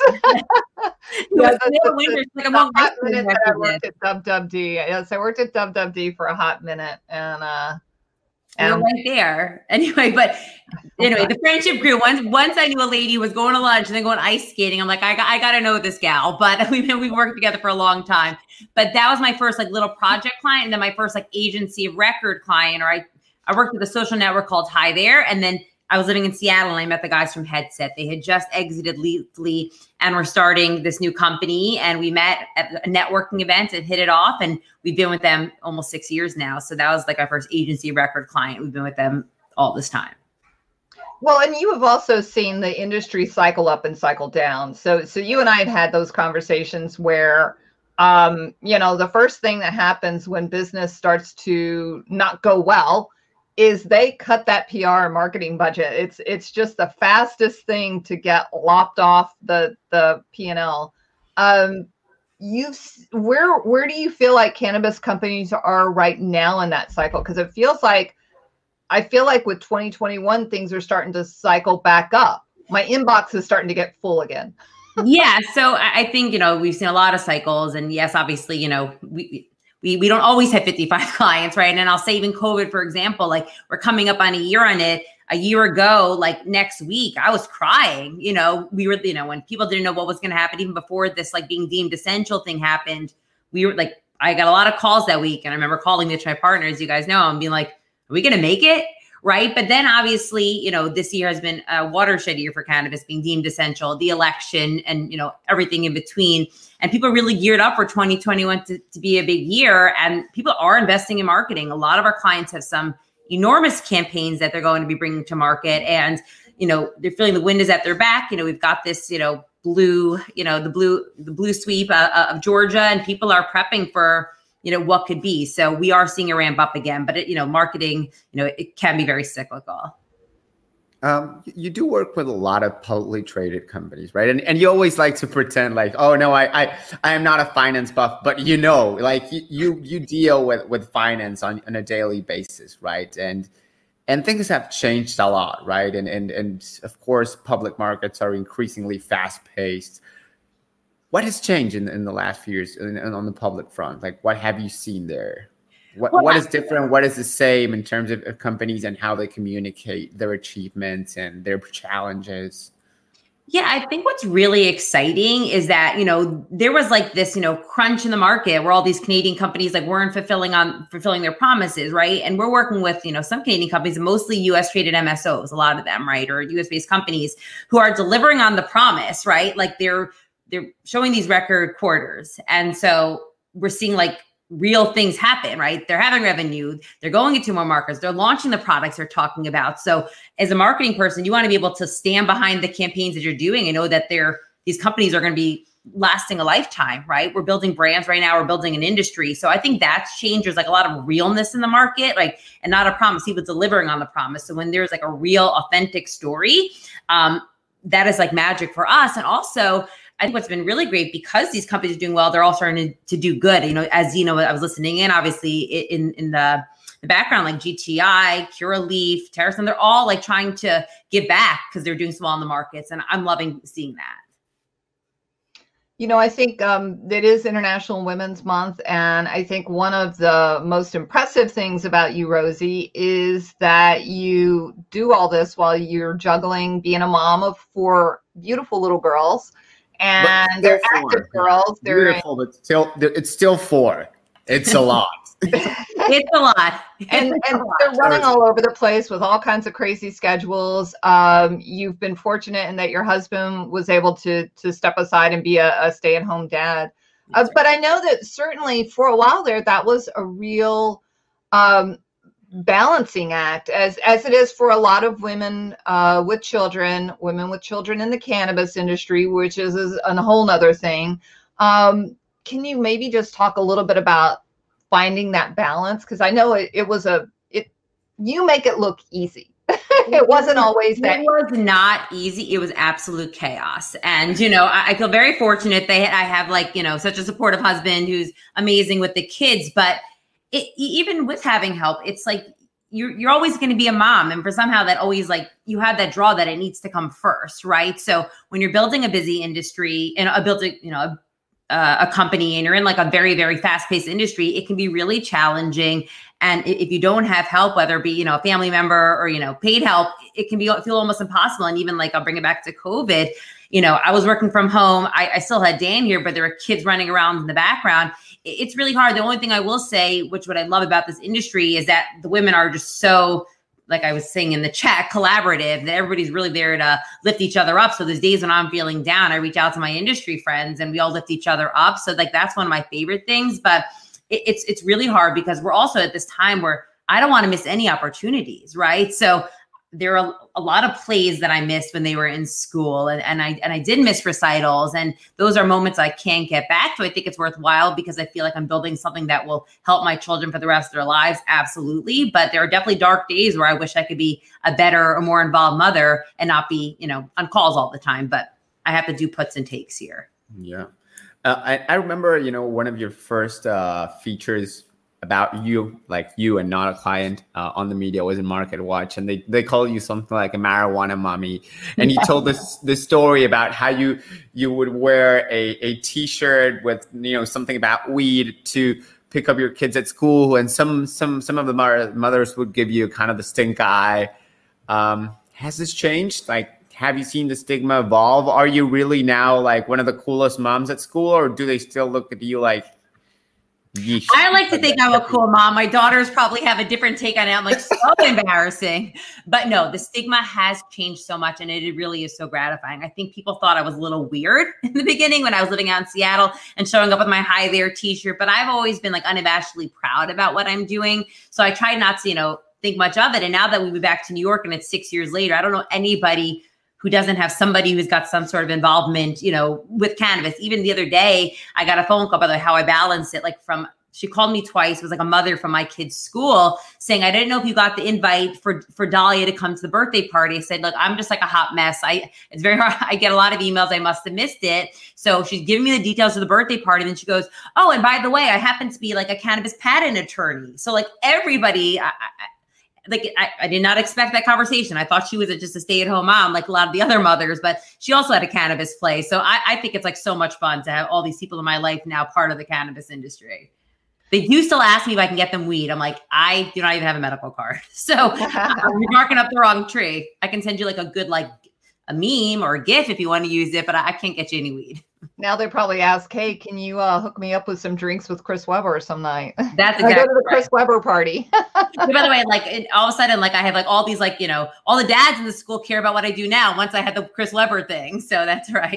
yeah, that's the, the, like
the hot minute that I worked at W W D. Yes, I worked at W W D for a hot minute, and uh
And right there. Anyway, but anyway, the friendship grew. Once once I knew a lady was going to lunch and then going ice skating, I'm like, I got I got to know this gal. But we've been, we've worked together for a long time. But that was my first like little project client, and then my first like agency of record client. Or I I worked with a social network called Hi There, and then I was living in Seattle, and I met the guys from Headset. They had just exited Leafly and were starting this new company. And we met at a networking event and hit it off. And we've been with them almost six years now. So that was like our first agency record client. We've been with them all this time.
Well, and you have also seen the industry cycle up and cycle down. So, so you and I had had those conversations where, um, you know, the first thing that happens when business starts to not go well is they cut that P R and marketing budget. It's it's just the fastest thing to get lopped off the the P and L. Um, you where where do you feel like cannabis companies are right now in that cycle? Because it feels like I feel like with twenty twenty-one things are starting to cycle back up. My inbox is starting to get full again.
Yeah, so I think you know we've seen a lot of cycles, and yes, obviously you know we. We, we don't always have fifty-five clients, right? And I'll say even COVID, for example, like we're coming up on a year on it. A year ago, like next week, I was crying. You know, we were, you know, when people didn't know what was going to happen, even before this like being deemed essential thing happened, we were like, I got a lot of calls that week. And I remember calling the tri partners, you guys know, and being like, are we going to make it? Right. But then obviously, you know, this year has been a watershed year for cannabis being deemed essential, the election and, you know, everything in between. And people are really geared up for twenty twenty-one to, to be a big year. And people are investing in marketing. A lot of our clients have some enormous campaigns that they're going to be bringing to market. And, you know, they're feeling the wind is at their back. You know, we've got this, you know, blue, you know, the blue, the blue sweep uh, of Georgia, and people are prepping for, you know, what could be. So we are seeing a ramp up again, but it, you know, marketing, you know, it can be very cyclical.
Um, you do work with a lot of publicly traded companies, right? And and you always like to pretend like, oh no, I I, I am not a finance buff, but you know, like you you, you deal with, with finance on, on a daily basis, right? And and things have changed a lot, right? And and and of course, public markets are increasingly fast paced. What has changed in, in the last few years in, in, on the public front? Like, what have you seen there? What well, what is different? What is the same in terms of, of companies and how they communicate their achievements and their challenges?
Yeah, I think what's really exciting is that, you know, there was like this, you know, crunch in the market where all these Canadian companies like weren't fulfilling on fulfilling their promises, right? And we're working with, you know, some Canadian companies, mostly U S traded M S Os, a lot of them, right? Or U S based companies who are delivering on the promise, right? Like they're they're showing these record quarters. And so we're seeing like real things happen, right? They're having revenue, they're going into more markets, they're launching the products they're talking about. So as a marketing person, you want to be able to stand behind the campaigns that you're doing and know that they're, these companies are going to be lasting a lifetime, right? We're building brands right now, we're building an industry. So I think that's changed. There's like a lot of realness in the market, like, and not a promise, people delivering on the promise. So when there's like a real authentic story, um, that is like magic for us. And also, I think what's been really great, because these companies are doing well, they're all starting to, to do good. You know, as you know, I was listening in, obviously, in in the, the background, like G T I, Curaleaf, TerrAscend, they're all like trying to give back because they're doing so well in the markets. And I'm loving seeing that.
You know, I think um, it is International Women's Month. And I think one of the most impressive things about you, Rosie, is that you do all this while you're juggling being a mom of four beautiful little girls. And they're active girls. They're
beautiful, but still, it's still four. It's a lot.
It's a lot.
And, and they're running all over the place with all kinds of crazy schedules. Um, you've been fortunate in that your husband was able to to step aside and be a, a stay-at-home dad. Uh, but I know that certainly for a while there, that was a real um, balancing act, as as it is for a lot of women uh, with children, women with children in the cannabis industry, which is, is a whole nother thing. Um, can you maybe just talk a little bit about finding that balance? Because I know it, it was a, it, you make it look easy. It wasn't always that.
It was not easy. It was absolute chaos. And, you know, I, I feel very fortunate. They, I have like, you know, such a supportive husband who's amazing with the kids, but It, even with having help, it's like you're you're always going to be a mom, and for somehow that always like you have that draw that it needs to come first, right? So when you're building a busy industry and a building, you know, a, uh, a company, and you're in like a very very fast paced industry, it can be really challenging. And if you don't have help, whether it be, you know, a family member or, you know, paid help, it can be feel almost impossible. And even like I'll bring it back to COVID. You know, I was working from home. I, I still had Dan here, but there were kids running around in the background. It's really hard. The only thing I will say, which what I love about this industry, is that the women are just so, like I was saying in the chat, collaborative, that everybody's really there to lift each other up. So there's days when I'm feeling down, I reach out to my industry friends and we all lift each other up. So like, that's one of my favorite things, but it, it's, it's really hard because we're also at this time where I don't want to miss any opportunities. Right. So there are a lot of plays that I missed when they were in school, and, and I and I did miss recitals, and those are moments I can't get back to. I think it's worthwhile because I feel like I'm building something that will help my children for the rest of their lives. Absolutely. But there are definitely dark days where I wish I could be a better or more involved mother and not be, you know, on calls all the time. But I have to do puts and takes here.
Yeah. Uh, I, I remember, you know, one of your first uh, features about you, like you and not a client uh, on the media was in Market Watch, and they they call you something like a marijuana mommy. And you told this this story about how you you would wear a a t-shirt with, you know, something about weed to pick up your kids at school, and some some some of the mothers would give you kind of the stink eye. Um, has this changed? Like, have you seen the stigma evolve? Are you really now like one of the coolest moms at school, or do they still look at you like? Yeesh.
I like to think I'm a cool mom. My daughters probably have a different take on it. I'm like, so embarrassing. But no, the stigma has changed so much, and it really is so gratifying. I think people thought I was a little weird in the beginning when I was living out in Seattle and showing up with my Hi There t-shirt, but I've always been like unabashedly proud about what I'm doing. So I try not to, you know, think much of it. And now that we moved back to New York and it's six years later, I don't know anybody who doesn't have somebody who's got some sort of involvement, you know, with cannabis. Even the other day, I got a phone call, by the way, how I balance it, like from, she called me twice. It was like a mother from my kid's school saying, I didn't know if you got the invite for, for Dahlia to come to the birthday party. I said, look, I'm just like a hot mess. I, it's very hard. I get a lot of emails. I must've missed it. So she's giving me the details of the birthday party. And then she goes, oh, and by the way, I happen to be like a cannabis patent attorney. So like everybody, I, I, Like I, I did not expect that conversation. I thought she was a, just a stay-at-home mom, like a lot of the other mothers, but she also had a cannabis play. So I, I think it's like so much fun to have all these people in my life now part of the cannabis industry. They do still ask me if I can get them weed. I'm like, I do not even have a medical card. So you're marking up the wrong tree. I can send you like a good, like a meme or a GIF if you want to use it, but I, I can't get you any weed.
Now they probably ask, hey, can you uh, hook me up with some drinks with Chris Webber some night?
That's exactly
I go to the
right.
Chris Webber party.
By the way, like it, all of a sudden, like I have like all these, like, you know, all the dads in the school care about what I do now once I had the Chris Webber thing. So that's right.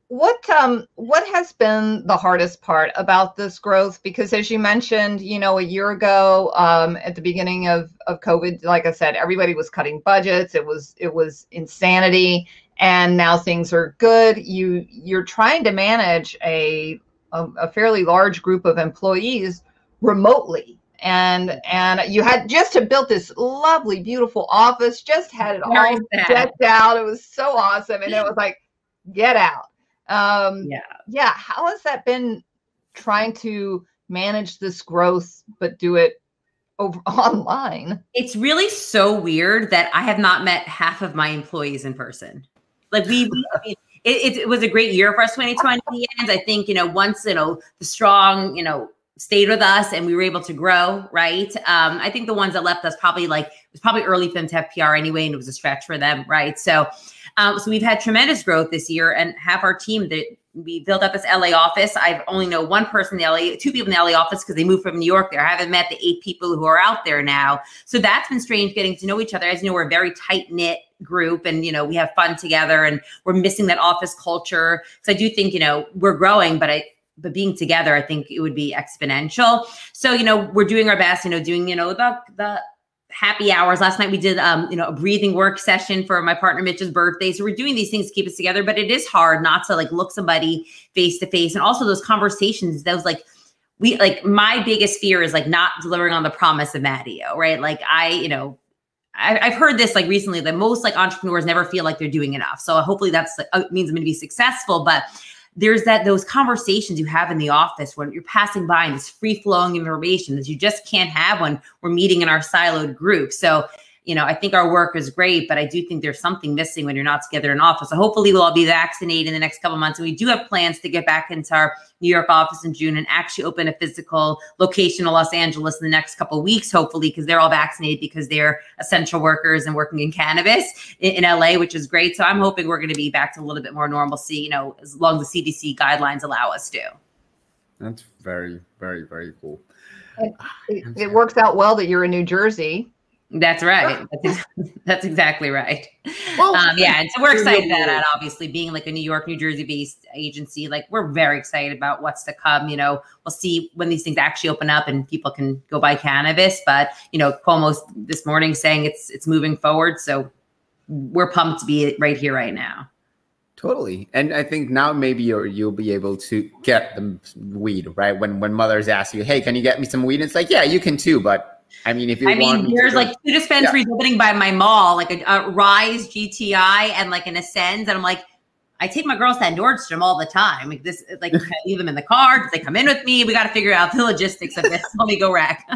What um what has been the hardest part about this growth? Because as you mentioned, you know, a year ago, um, at the beginning of, of COVID, like I said, everybody was cutting budgets. It was it was insanity, and now things are good. You you're trying to manage a a, a fairly large group of employees remotely. And and you had just had built this lovely, beautiful office, just had it all decked out. It was so awesome. And it was like, get out. Um, yeah. Yeah. How has that been trying to manage this growth, but do it over online?
It's really so weird that I have not met half of my employees in person. Like we, we it, it was a great year for us, twenty twenty. And I think, you know, once, you know, the strong, you know, stayed with us and we were able to grow, right? Um, I think the ones that left us probably like, it was probably early for them to have P R anyway, and it was a stretch for them, right? So, um, so we've had tremendous growth this year, and half our team that we built up this L A office. I only know one person in the L A, two people in the L A office because they moved from New York there. I haven't met the eight people who are out there now. So that's been strange getting to know each other. As you know, we're a very tight knit group, and, you know, we have fun together, and we're missing that office culture. So I do think, you know, we're growing, but I, but being together, I think it would be exponential. So, you know, we're doing our best, you know, doing, you know, the, the happy hours. Last night we did, um, you know, a breathing work session for my partner Mitch's birthday. So we're doing these things to keep us together, but it is hard not to like look somebody face to face. And also those conversations, those like, we like, my biggest fear is like not delivering on the promise of Mattio, right? Like I, you know, I, I've heard this like recently that most like entrepreneurs never feel like they're doing enough. So hopefully that's like, uh, means I'm going to be successful, but there's that those conversations you have in the office when you're passing by and this free flowing information that you just can't have when we're meeting in our siloed group. So, you know, I think our work is great, but I do think there's something missing when you're not together in office. So hopefully we'll all be vaccinated in the next couple of months. And we do have plans to get back into our New York office in June and actually open a physical location in Los Angeles in the next couple of weeks, hopefully, because they're all vaccinated because they're essential workers and working in cannabis in, in L A, which is great. So I'm hoping we're going to be back to a little bit more normalcy, you know, as long as the C D C guidelines allow us to.
That's very, very, very cool.
It, it, it works out well that you're in New Jersey.
That's right. That's, that's exactly right. Well, um, yeah. And so we're excited about that, obviously, being like a New York, New Jersey based agency. Like we're very excited about what's to come. You know, we'll see when these things actually open up and people can go buy cannabis. But, you know, Cuomo's this morning saying it's it's moving forward. So we're pumped to be right here, right now.
Totally. And I think now maybe you're, you'll be able to get the weed, right? When when mothers ask you, hey, can you get me some weed? It's like, yeah, you can too. But I mean, if you
I
want
mean, there's
to,
like two dispensaries yeah. opening by my mall, like a, a Rise, G T I, and like an Ascend. And I'm like, I take my girls to Nordstrom all the time. Like this, like can I leave them in the car? Do they come in with me? We got to figure out the logistics of this. Let me go rack.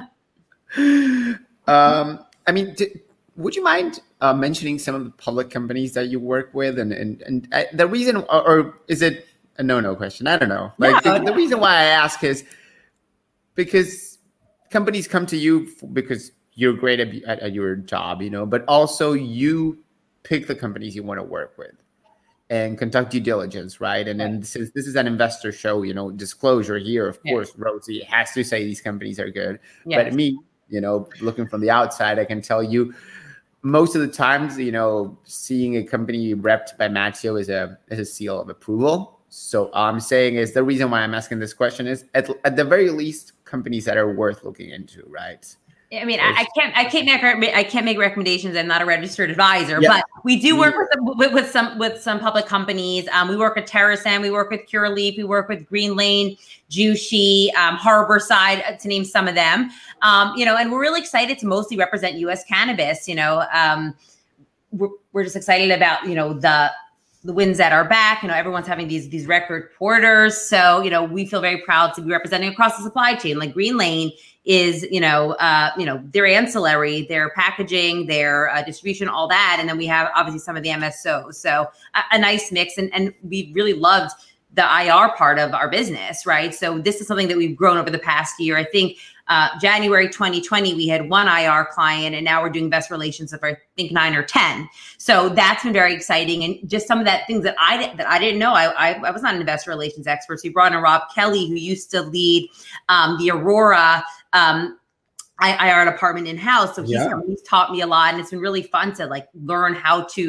um, I mean, d- would you mind uh, mentioning some of the public companies that you work with? And and and uh, the reason, or, or is it a no-no question? I don't know. Like no, the, no. the reason why I ask is because companies come to you because you're great at, at, at your job, you know, but also you pick the companies you want to work with and conduct due diligence, right? And then since this is an investor show, you know, disclosure here, of yeah. course, Rosie has to say these companies are good. Yes. But me, you know, looking from the outside, I can tell you most of the times, you know, seeing a company repped by Mattio is a is a seal of approval. So all I'm saying is the reason why I'm asking this question is at, at the very least, companies that are worth looking into, right?
I mean, I, I can't, I can't make, I can't make recommendations. I'm not a registered advisor, yeah. but we do work with, with with some with some public companies. Um, we work with TerrAscend, we work with Curaleaf, we work with Green Lane, Jushi, um, Harborside, to name some of them. Um, you know, and we're really excited to mostly represent U S cannabis. You know, um, we're we're just excited about you know the. the wins at our back. You know, everyone's having these these record quarters. So, you know, we feel very proud to be representing across the supply chain. Like Green Lane is, you know, uh, you know, their ancillary, their packaging, their uh, distribution, all that. And then we have obviously some of the M S Os. So a, a nice mix. And, and we really loved the I R part of our business, right? So this is something that we've grown over the past year. I think uh, January twenty twenty, we had one I R client, and now we're doing best relations of I think nine or ten. So that's been very exciting, and just some of that things that I that I didn't know. I I, I was not an investor relations expert. So we brought in Rob Kelly, who used to lead um, the Aurora um, I R department in house. So he's, yeah. he's taught me a lot, and it's been really fun to like learn how to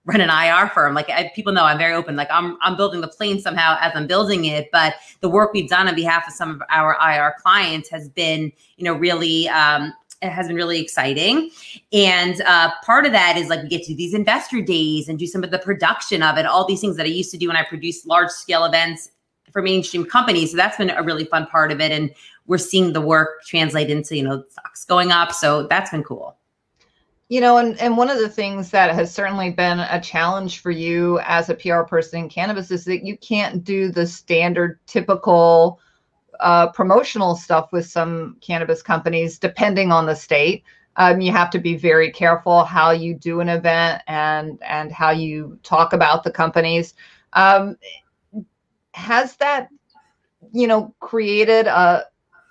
run an I R firm. Like I, people know I'm very open. Like I'm, I'm building the plane somehow as I'm building it. But the work we've done on behalf of some of our I R clients has been, you know, really, um, it has been really exciting. And uh, part of that is like we get to do these investor days and do some of the production of it, all these things that I used to do when I produced large scale events for mainstream companies. So that's been a really fun part of it. And we're seeing the work translate into, you know, stocks going up. So that's been cool.
You know, and, and one of the things that has certainly been a challenge for you as a P R person in cannabis is that you can't do the standard typical uh, promotional stuff with some cannabis companies, depending on the state. Um, you have to be very careful how you do an event and, and how you talk about the companies. Um, has that, you know, created a,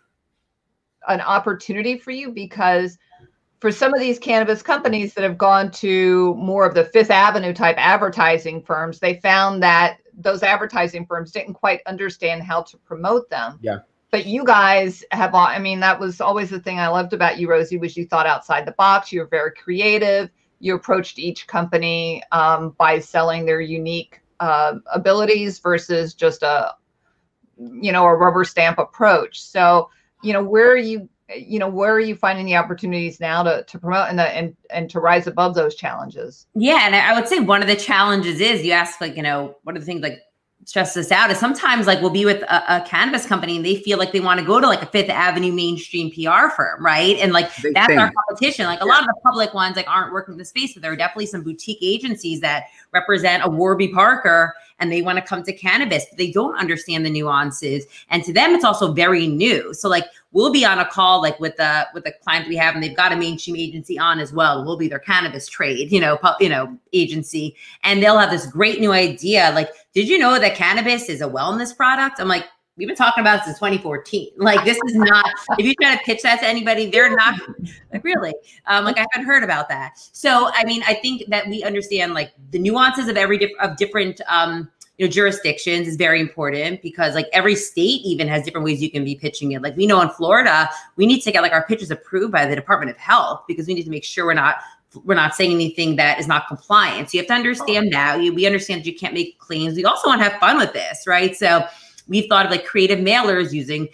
an opportunity for you? Because for some of these cannabis companies that have gone to more of the Fifth Avenue type advertising firms, they found that those advertising firms didn't quite understand how to promote them.
Yeah.
But you guys have, I mean, that was always the thing I loved about you, Rosie, was you thought outside the box. You were very creative. You approached each company um, by selling their unique uh, abilities versus just a, you know, a rubber stamp approach. So, you know, where are you, you know, where are you finding the opportunities now to, to promote and, the, and, and to rise above those challenges?
Yeah. And I would say one of the challenges is you ask, like, you know, what are the things like stress this out is sometimes like we'll be with a, a cannabis company and they feel like they want to go to like a Fifth Avenue mainstream P R firm. Right. And like, Big that's thing. Our competition. Like a yeah. lot of the public ones like aren't working in the space, but there are definitely some boutique agencies that represent a Warby Parker and they want to come to cannabis, but they don't understand the nuances. And to them, it's also very new. So like, we'll be on a call like with a with a client we have, and they've got a mainstream agency on as well. We'll be their cannabis trade, you know, pu- you know, agency, and they'll have this great new idea. Like, did you know that cannabis is a wellness product? I'm like, we've been talking about it since twenty fourteen. Like, this is not. If you try to pitch that to anybody, they're not like really. Um, like, I haven't heard about that. So, I mean, I think that we understand like the nuances of every diff- of different. Um, You know, jurisdictions is very important because like every state even has different ways you can be pitching it. Like we know in Florida, we need to get like our pitches approved by the Department of Health because we need to make sure we're not we're not saying anything that is not compliant. So you have to understand that. We understand that you can't make claims. We also want to have fun with this, right? So we've thought of like creative mailers using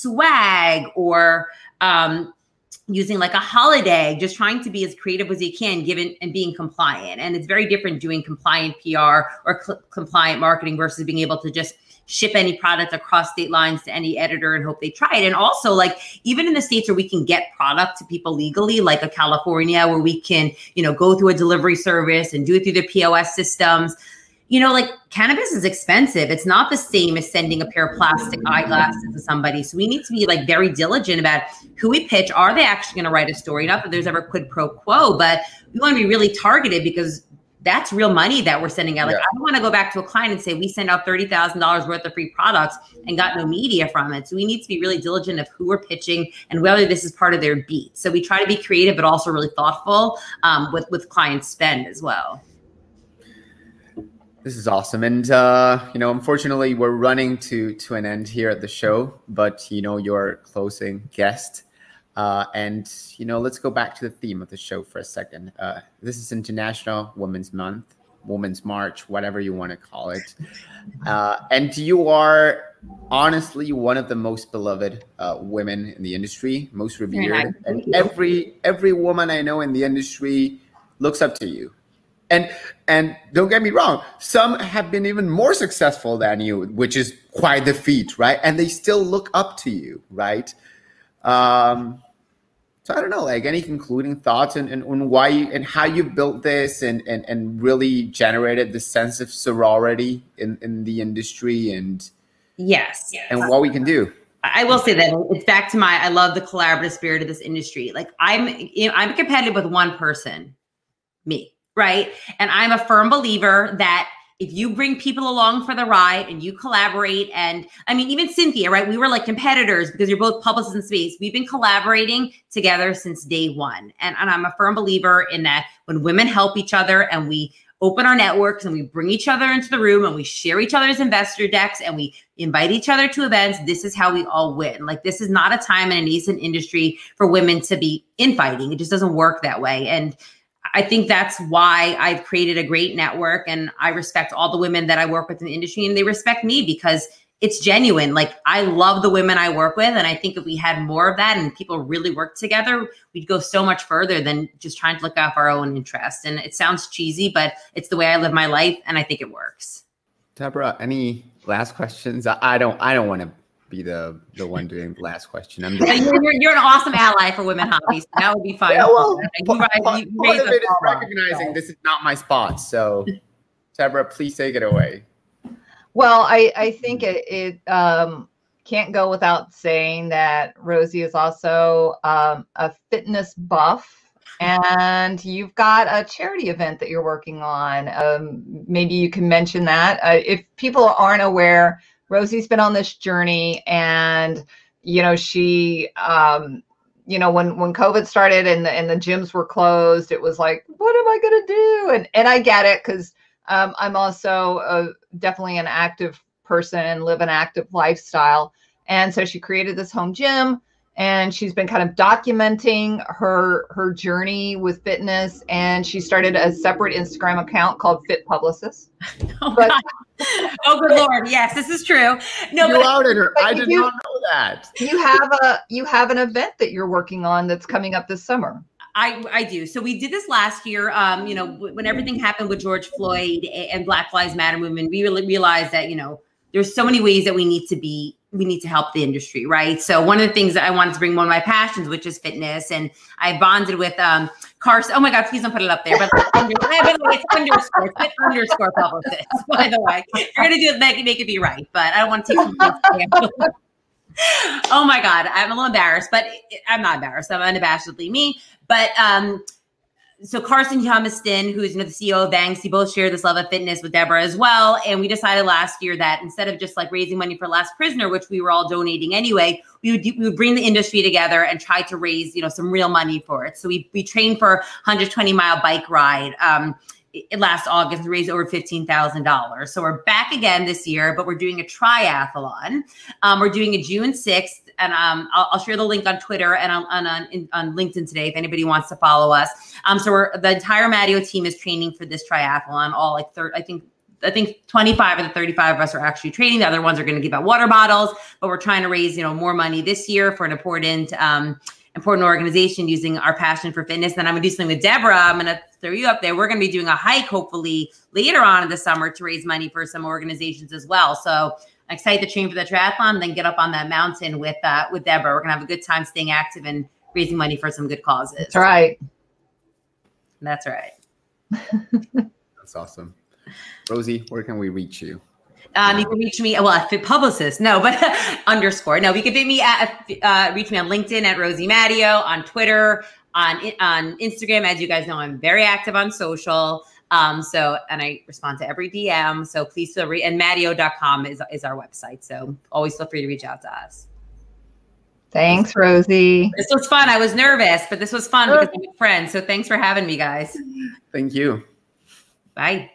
swag or um, using like a holiday, just trying to be as creative as you can, given and being compliant. And it's very different doing compliant P R or cl- compliant marketing versus being able to just ship any product across state lines to any editor and hope they try it. And also like, even in the states where we can get product to people legally, like a California, where we can, you know, go through a delivery service and do it through the P O S systems. You know, like cannabis is expensive. It's not the same as sending a pair of plastic eyeglasses to somebody. So we need to be like very diligent about who we pitch. Are they actually going to write a story? Not that there's ever quid pro quo, but we want to be really targeted because that's real money that we're sending out. Like yeah. I don't want to go back to a client and say, we send out thirty thousand dollars worth of free products and got no media from it. So we need to be really diligent of who we're pitching and whether this is part of their beat. So we try to be creative, but also really thoughtful um, with, with client spend as well.
This is awesome. And, uh, you know, unfortunately, we're running to to an end here at the show, but, you know, your closing guest. Uh, and, you know, let's go back to the theme of the show for a second. Uh, this is International Women's Month, Women's March, whatever you want to call it. Uh, and you are honestly one of the most beloved uh, women in the industry, most revered. And every every woman I know in the industry looks up to you. And and don't get me wrong, some have been even more successful than you, which is quite the feat, right? And they still look up to you, right? Um, so I don't know, like any concluding thoughts and and, and why you, and how you built this and, and and really generated this sense of sorority in, in the industry and
yes, yes,
and what we can do.
I will say that it's back to my I love the collaborative spirit of this industry. Like I'm you know, I'm competitive with one person, me. Right. And I'm a firm believer that if you bring people along for the ride and you collaborate, and I mean, even Cynthia, right? We were like competitors because you're both publicists in space. We've been collaborating together since day one. And, and I'm a firm believer in that when women help each other and we open our networks and we bring each other into the room and we share each other's investor decks and we invite each other to events, this is how we all win. Like this is not a time in a nascent industry for women to be infighting. It just doesn't work that way. And I think that's why I've created a great network, and I respect all the women that I work with in the industry, and they respect me because it's genuine. Like, I love the women I work with. And I think if we had more of that and people really work together, we'd go so much further than just trying to look out for our own interest. And it sounds cheesy, but it's the way I live my life. And I think it works.
Deborah, any last questions? I, I don't, I don't want to be the, the one doing the last question. I'm just-
you're, you're, you're an awesome ally for women hobbies. That would be fine.
Yeah, well,
you
part,
rise,
part,
you
part of it is
up
recognizing
so.
This is not my spot. So Deborah, please take it away.
Well, I, I think it, it um, can't go without saying that Rosie is also um, a fitness buff, and you've got a charity event that you're working on. Um, maybe you can mention that. Uh, if people aren't aware, Rosie's been on this journey, and, you know, she, um, you know, when, when COVID started and the, and the gyms were closed, it was like, what am I going to do? And, and I get it, because Um, I'm also a, definitely an active person and live an active lifestyle. And so she created this home gym, and she's been kind of documenting her her journey with fitness. And she started a separate Instagram account called Fit Publicist.
Oh,
but,
oh good Lord. Yes, this is true. No,
you
but
outed her. I did
you,
not know that.
You have a you have an event that you're working on that's coming up this summer.
I, I do. So we did this last year. Um, you know, when everything happened with George Floyd and Black Lives Matter movement, we really realized that, you know, there's so many ways that we need to be, we need to help the industry, right? So one of the things that I wanted to bring, one of my passions, which is fitness, and I bonded with um, Carson. Oh my God, please don't put it up there. But under, by the way, it's underscore, fit underscore publicist. By the way, you're gonna do it, make, make it be right, but I don't want to take some. Oh my God, I'm a little embarrassed, but I'm not embarrassed. I'm unabashedly me. But um, so Carson Humiston, who's, you know, the C E O of Banksy, both share this love of fitness with Deborah as well. And we decided last year that instead of just like raising money for Last Prisoner, which we were all donating anyway, we would, we would bring the industry together and try to raise, you know, some real money for it. So we we trained for a one hundred twenty mile bike ride. Um, last August, and raised over fifteen thousand dollars. So we're back again this year, but we're doing a triathlon. Um, we're doing it June sixth, and um, I'll, I'll share the link on Twitter and on, on, on, on LinkedIn today if anybody wants to follow us. Um, so we're, the entire Mattio team is training for this triathlon. All like third, I think I think twenty-five of the thirty-five of us are actually training. The other ones are going to give out water bottles, but we're trying to raise, you know, more money this year for an important um, important organization using our passion for fitness. Then I'm gonna do something with Deborah. I'm gonna throw you up there. We're gonna be doing a hike hopefully later on in the summer to raise money for some organizations as well. So I'm excited to train for the triathlon, then get up on that mountain with uh, with Deborah. We're gonna have a good time staying active and raising money for some good causes.
That's right.
That's right.
That's awesome. Rosie, where can we reach you?
Um, you can reach me, well, at Fit Publicist, no, but underscore. No, you can fit me at, uh, reach me on LinkedIn at Rosie Mattio, on Twitter, on on Instagram. As you guys know, I'm very active on social. Um, so, and I respond to every D M. So please feel free, and Mattio dot com is, is our website. So always feel free to reach out to us.
Thanks, Rosie.
This was fun. I was nervous, but this was fun because I'm a friend. So thanks for having me, guys.
Thank you.
Bye.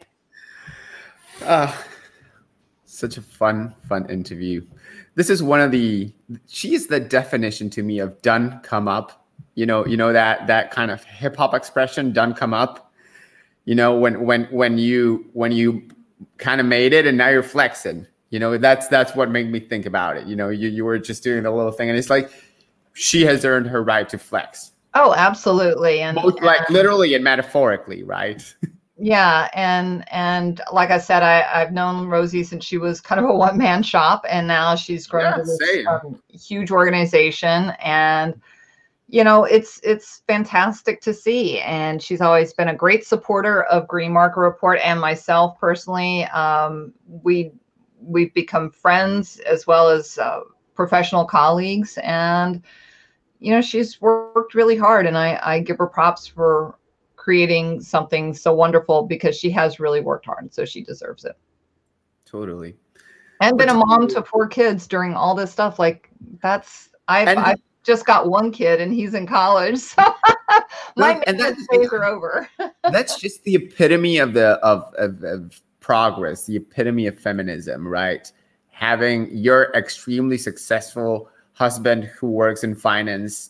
Uh, such a fun, fun interview. This is one of the, she is the definition to me of done come up. You know, you know, that, that kind of hip hop expression, done come up, you know, when, when, when you, when you kind of made it and now you're flexing, you know, that's, that's what made me think about it. You know, you, you were just doing the little thing and it's like, she has earned her right to flex.
Oh, absolutely. And
both like literally and metaphorically, right?
Yeah. And, and like I said, I, I've known Rosie since she was kind of a one man shop, and now she's grown
Yeah,
to this
same.
um, huge organization. And, you know, it's, it's fantastic to see. And she's always been a great supporter of Green Marker Report and myself personally. Um, we, we've become friends as well as uh, professional colleagues. And, you know, she's worked really hard, and I, I give her props for creating something so wonderful because she has really worked hard. So she deserves it.
Totally.
And been a mom to four kids during all this stuff. Like that's, I've,
And-
I've just got one kid and he's in college. So my
Right, and
maintenance
that's-
days are over.
That's just the epitome of the of, of of progress, the epitome of feminism, right? Having your extremely successful husband who works in finance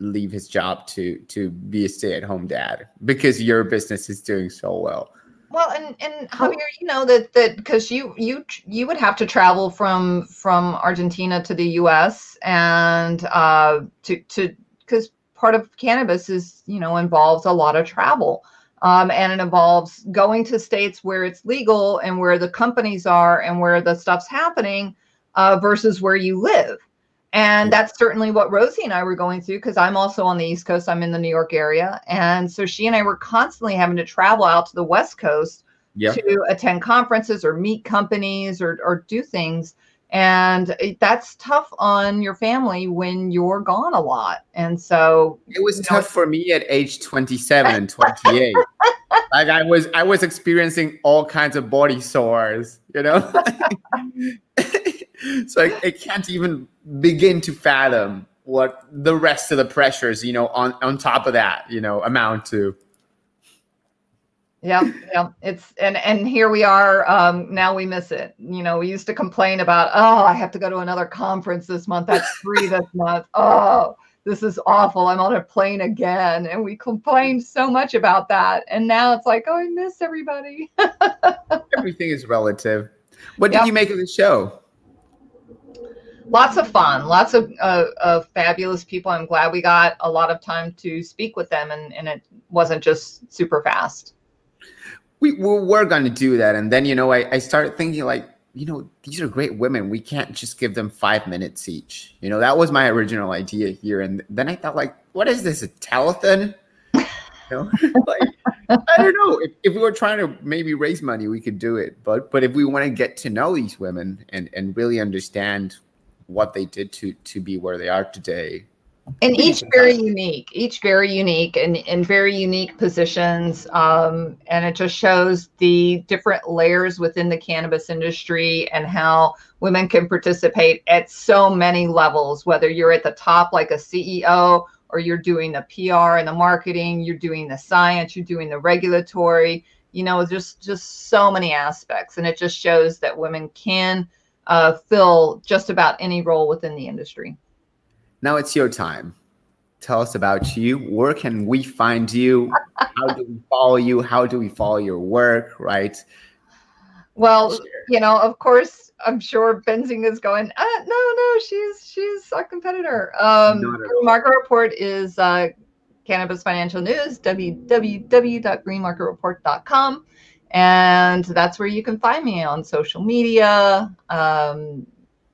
leave his job to to be a stay-at-home dad because your business is doing so well.
Well, and and Javier, you know that that because you you you would have to travel from from Argentina to the U S and uh, to to because part of cannabis is you know involves a lot of travel, um, and it involves going to states where it's legal and where the companies are and where the stuff's happening, uh, versus where you live. And that's certainly what Rosie and I were going through because I'm also on the East Coast. I'm in the New York area. And so she and I were constantly having to travel out to the West Coast yep. to attend conferences or meet companies or, or do things. And it, that's tough on your family when you're gone a lot. And so
it was
you
tough
know,
for me at age twenty-seven and twenty-eight. Like I was, I was experiencing all kinds of body sores, you know? So I, I can't even begin to fathom what the rest of the pressures, you know, on, on top of that, you know, amount to.
Yeah, yeah. It's and and here we are. Um, now we miss it. You know, we used to complain about, oh, I have to go to another conference this month. That's free this month. Oh, this is awful. I'm on a plane again. And we complained so much about that. And now it's like, oh, I miss everybody.
Everything is relative. What did
Yep.
you make of the show?
Lots of fun, lots of, uh, of fabulous people. I'm glad we got a lot of time to speak with them, and, and it wasn't just super fast.
We, we were going to do that. And then, you know, I, I started thinking like, you know, these are great women. We can't just give them five minutes each. You know, that was my original idea here. And then I thought like, what is this, a telethon? You know, like, I don't know. If, if we were trying to maybe raise money, we could do it. But but if we want to get to know these women and, and really understand what they did to to be where they are today.
And each very unique, each very unique and in very unique positions. Um, and it just shows the different layers within the cannabis industry and how women can participate at so many levels, whether you're at the top like a C E O, or you're doing the P R and the marketing, you're doing the science, you're doing the regulatory, you know, just, just so many aspects. And it just shows that women can uh, fill just about any role within the industry.
Now it's your time. Tell us about you. Where can we find you? How do we follow you? How do we follow your work, right?
Well,
Share.
you know, of course, I'm sure Benzinga is going, uh, no, no, she's she's a competitor. Um, Green Market Report is uh, Cannabis Financial News, w w w dot green market report dot com. And that's where you can find me on social media. Um,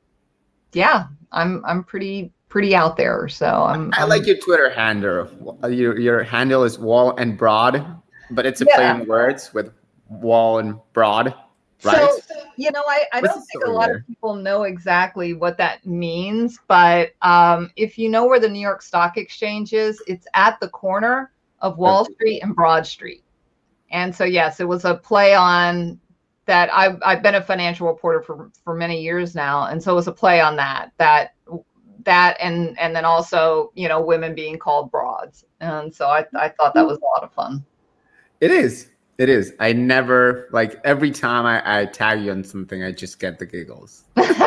yeah, I'm I'm pretty pretty out there. So I'm
I
I'm,
like your Twitter handle. Your your handle is Wall and Broad, but it's a play
Yeah.
on words with Wall and Broad, right?
So, you know, I, I
What's
don't
the
think a
story
lot
there?
of people know exactly what that means, but um, if you know where the New York Stock Exchange is, it's at the corner of Wall
Okay.
Street and Broad Street. And so, yes, it was a play on that. I've, I've been a financial reporter for, for many years now. And so it was a play on that, that, that, and, and then also, you know, women being called broads. And so I, I thought that was a lot of fun.
It is. It is. I never, like, every time I, I tag you on something, I just get the giggles.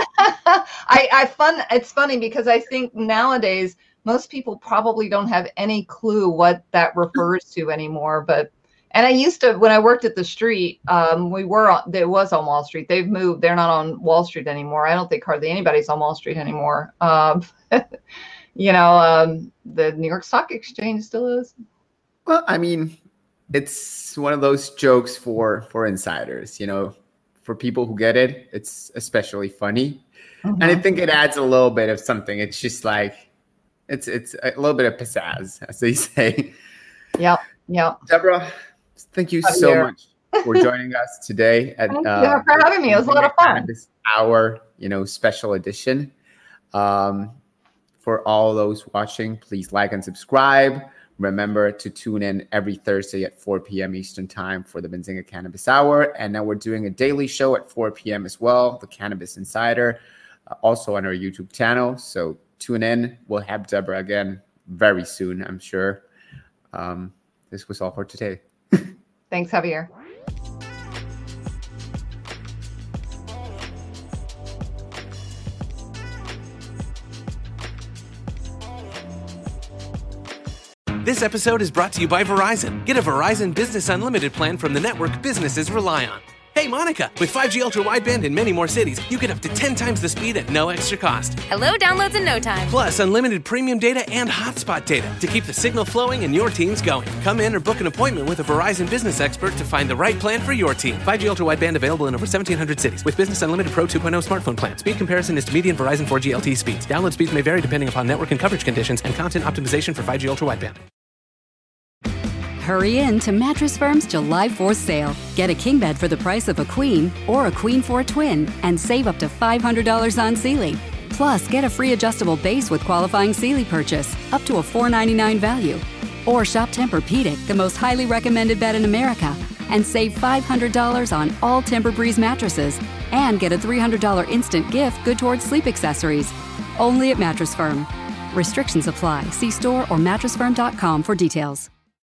I, I fun. It's funny because I think nowadays most people probably don't have any clue what that refers to anymore. But and I used to when I worked at the street, um, we were on, it was on Wall Street. They've moved. They're not on Wall Street anymore. I don't think hardly anybody's on Wall Street anymore. Um, you know, um, the New York Stock Exchange still is.
Well, I mean, it's one of those jokes for for insiders, you know, for people who get it, it's especially funny.
Mm-hmm.
And I think it adds a little bit of something. It's just like, it's it's a little bit of pizzazz, as they say.
Yep. Yep.
Deborah, thank you
I'm
so
here.
much for joining us today at
Thank you
uh,
for having me. It was a lot of fun.
This hour, you know, special edition. Um, for all those watching, please like and subscribe. Remember to tune in every Thursday at four p.m. Eastern Time for the Benzinga Cannabis Hour. And now we're doing a daily show at four p.m. as well, the Cannabis Insider, uh, also on our YouTube channel. So tune in. We'll have Deborah again very soon, I'm sure. Um, this was all for today.
Thanks, Javier.
This episode is brought to you by Verizon. Get a Verizon Business Unlimited plan from the network businesses rely on. Hey, Monica, with five G Ultra Wideband in many more cities, you get up to ten times the speed at no extra cost.
Hello, downloads in no time.
Plus, unlimited premium data and hotspot data to keep the signal flowing and your teams going. Come in or book an appointment with a Verizon business expert to find the right plan for your team. five G Ultra Wideband available in over seventeen hundred cities with Business Unlimited Pro two point oh smartphone plan. Speed comparison is to median Verizon four G L T E speeds. Download speeds may vary depending upon network and coverage conditions and content optimization for five G Ultra Wideband.
Hurry in to Mattress Firm's July fourth sale. Get a king bed for the price of a queen or a queen for a twin and save up to five hundred dollars on Sealy. Plus, get a free adjustable base with qualifying Sealy purchase, up to a four ninety-nine value. Or shop Tempur-Pedic, the most highly recommended bed in America, and save five hundred dollars on all Tempur-Breeze mattresses and get a three hundred dollars instant gift good towards sleep accessories. Only at Mattress Firm. Restrictions apply. See store or mattress firm dot com for details.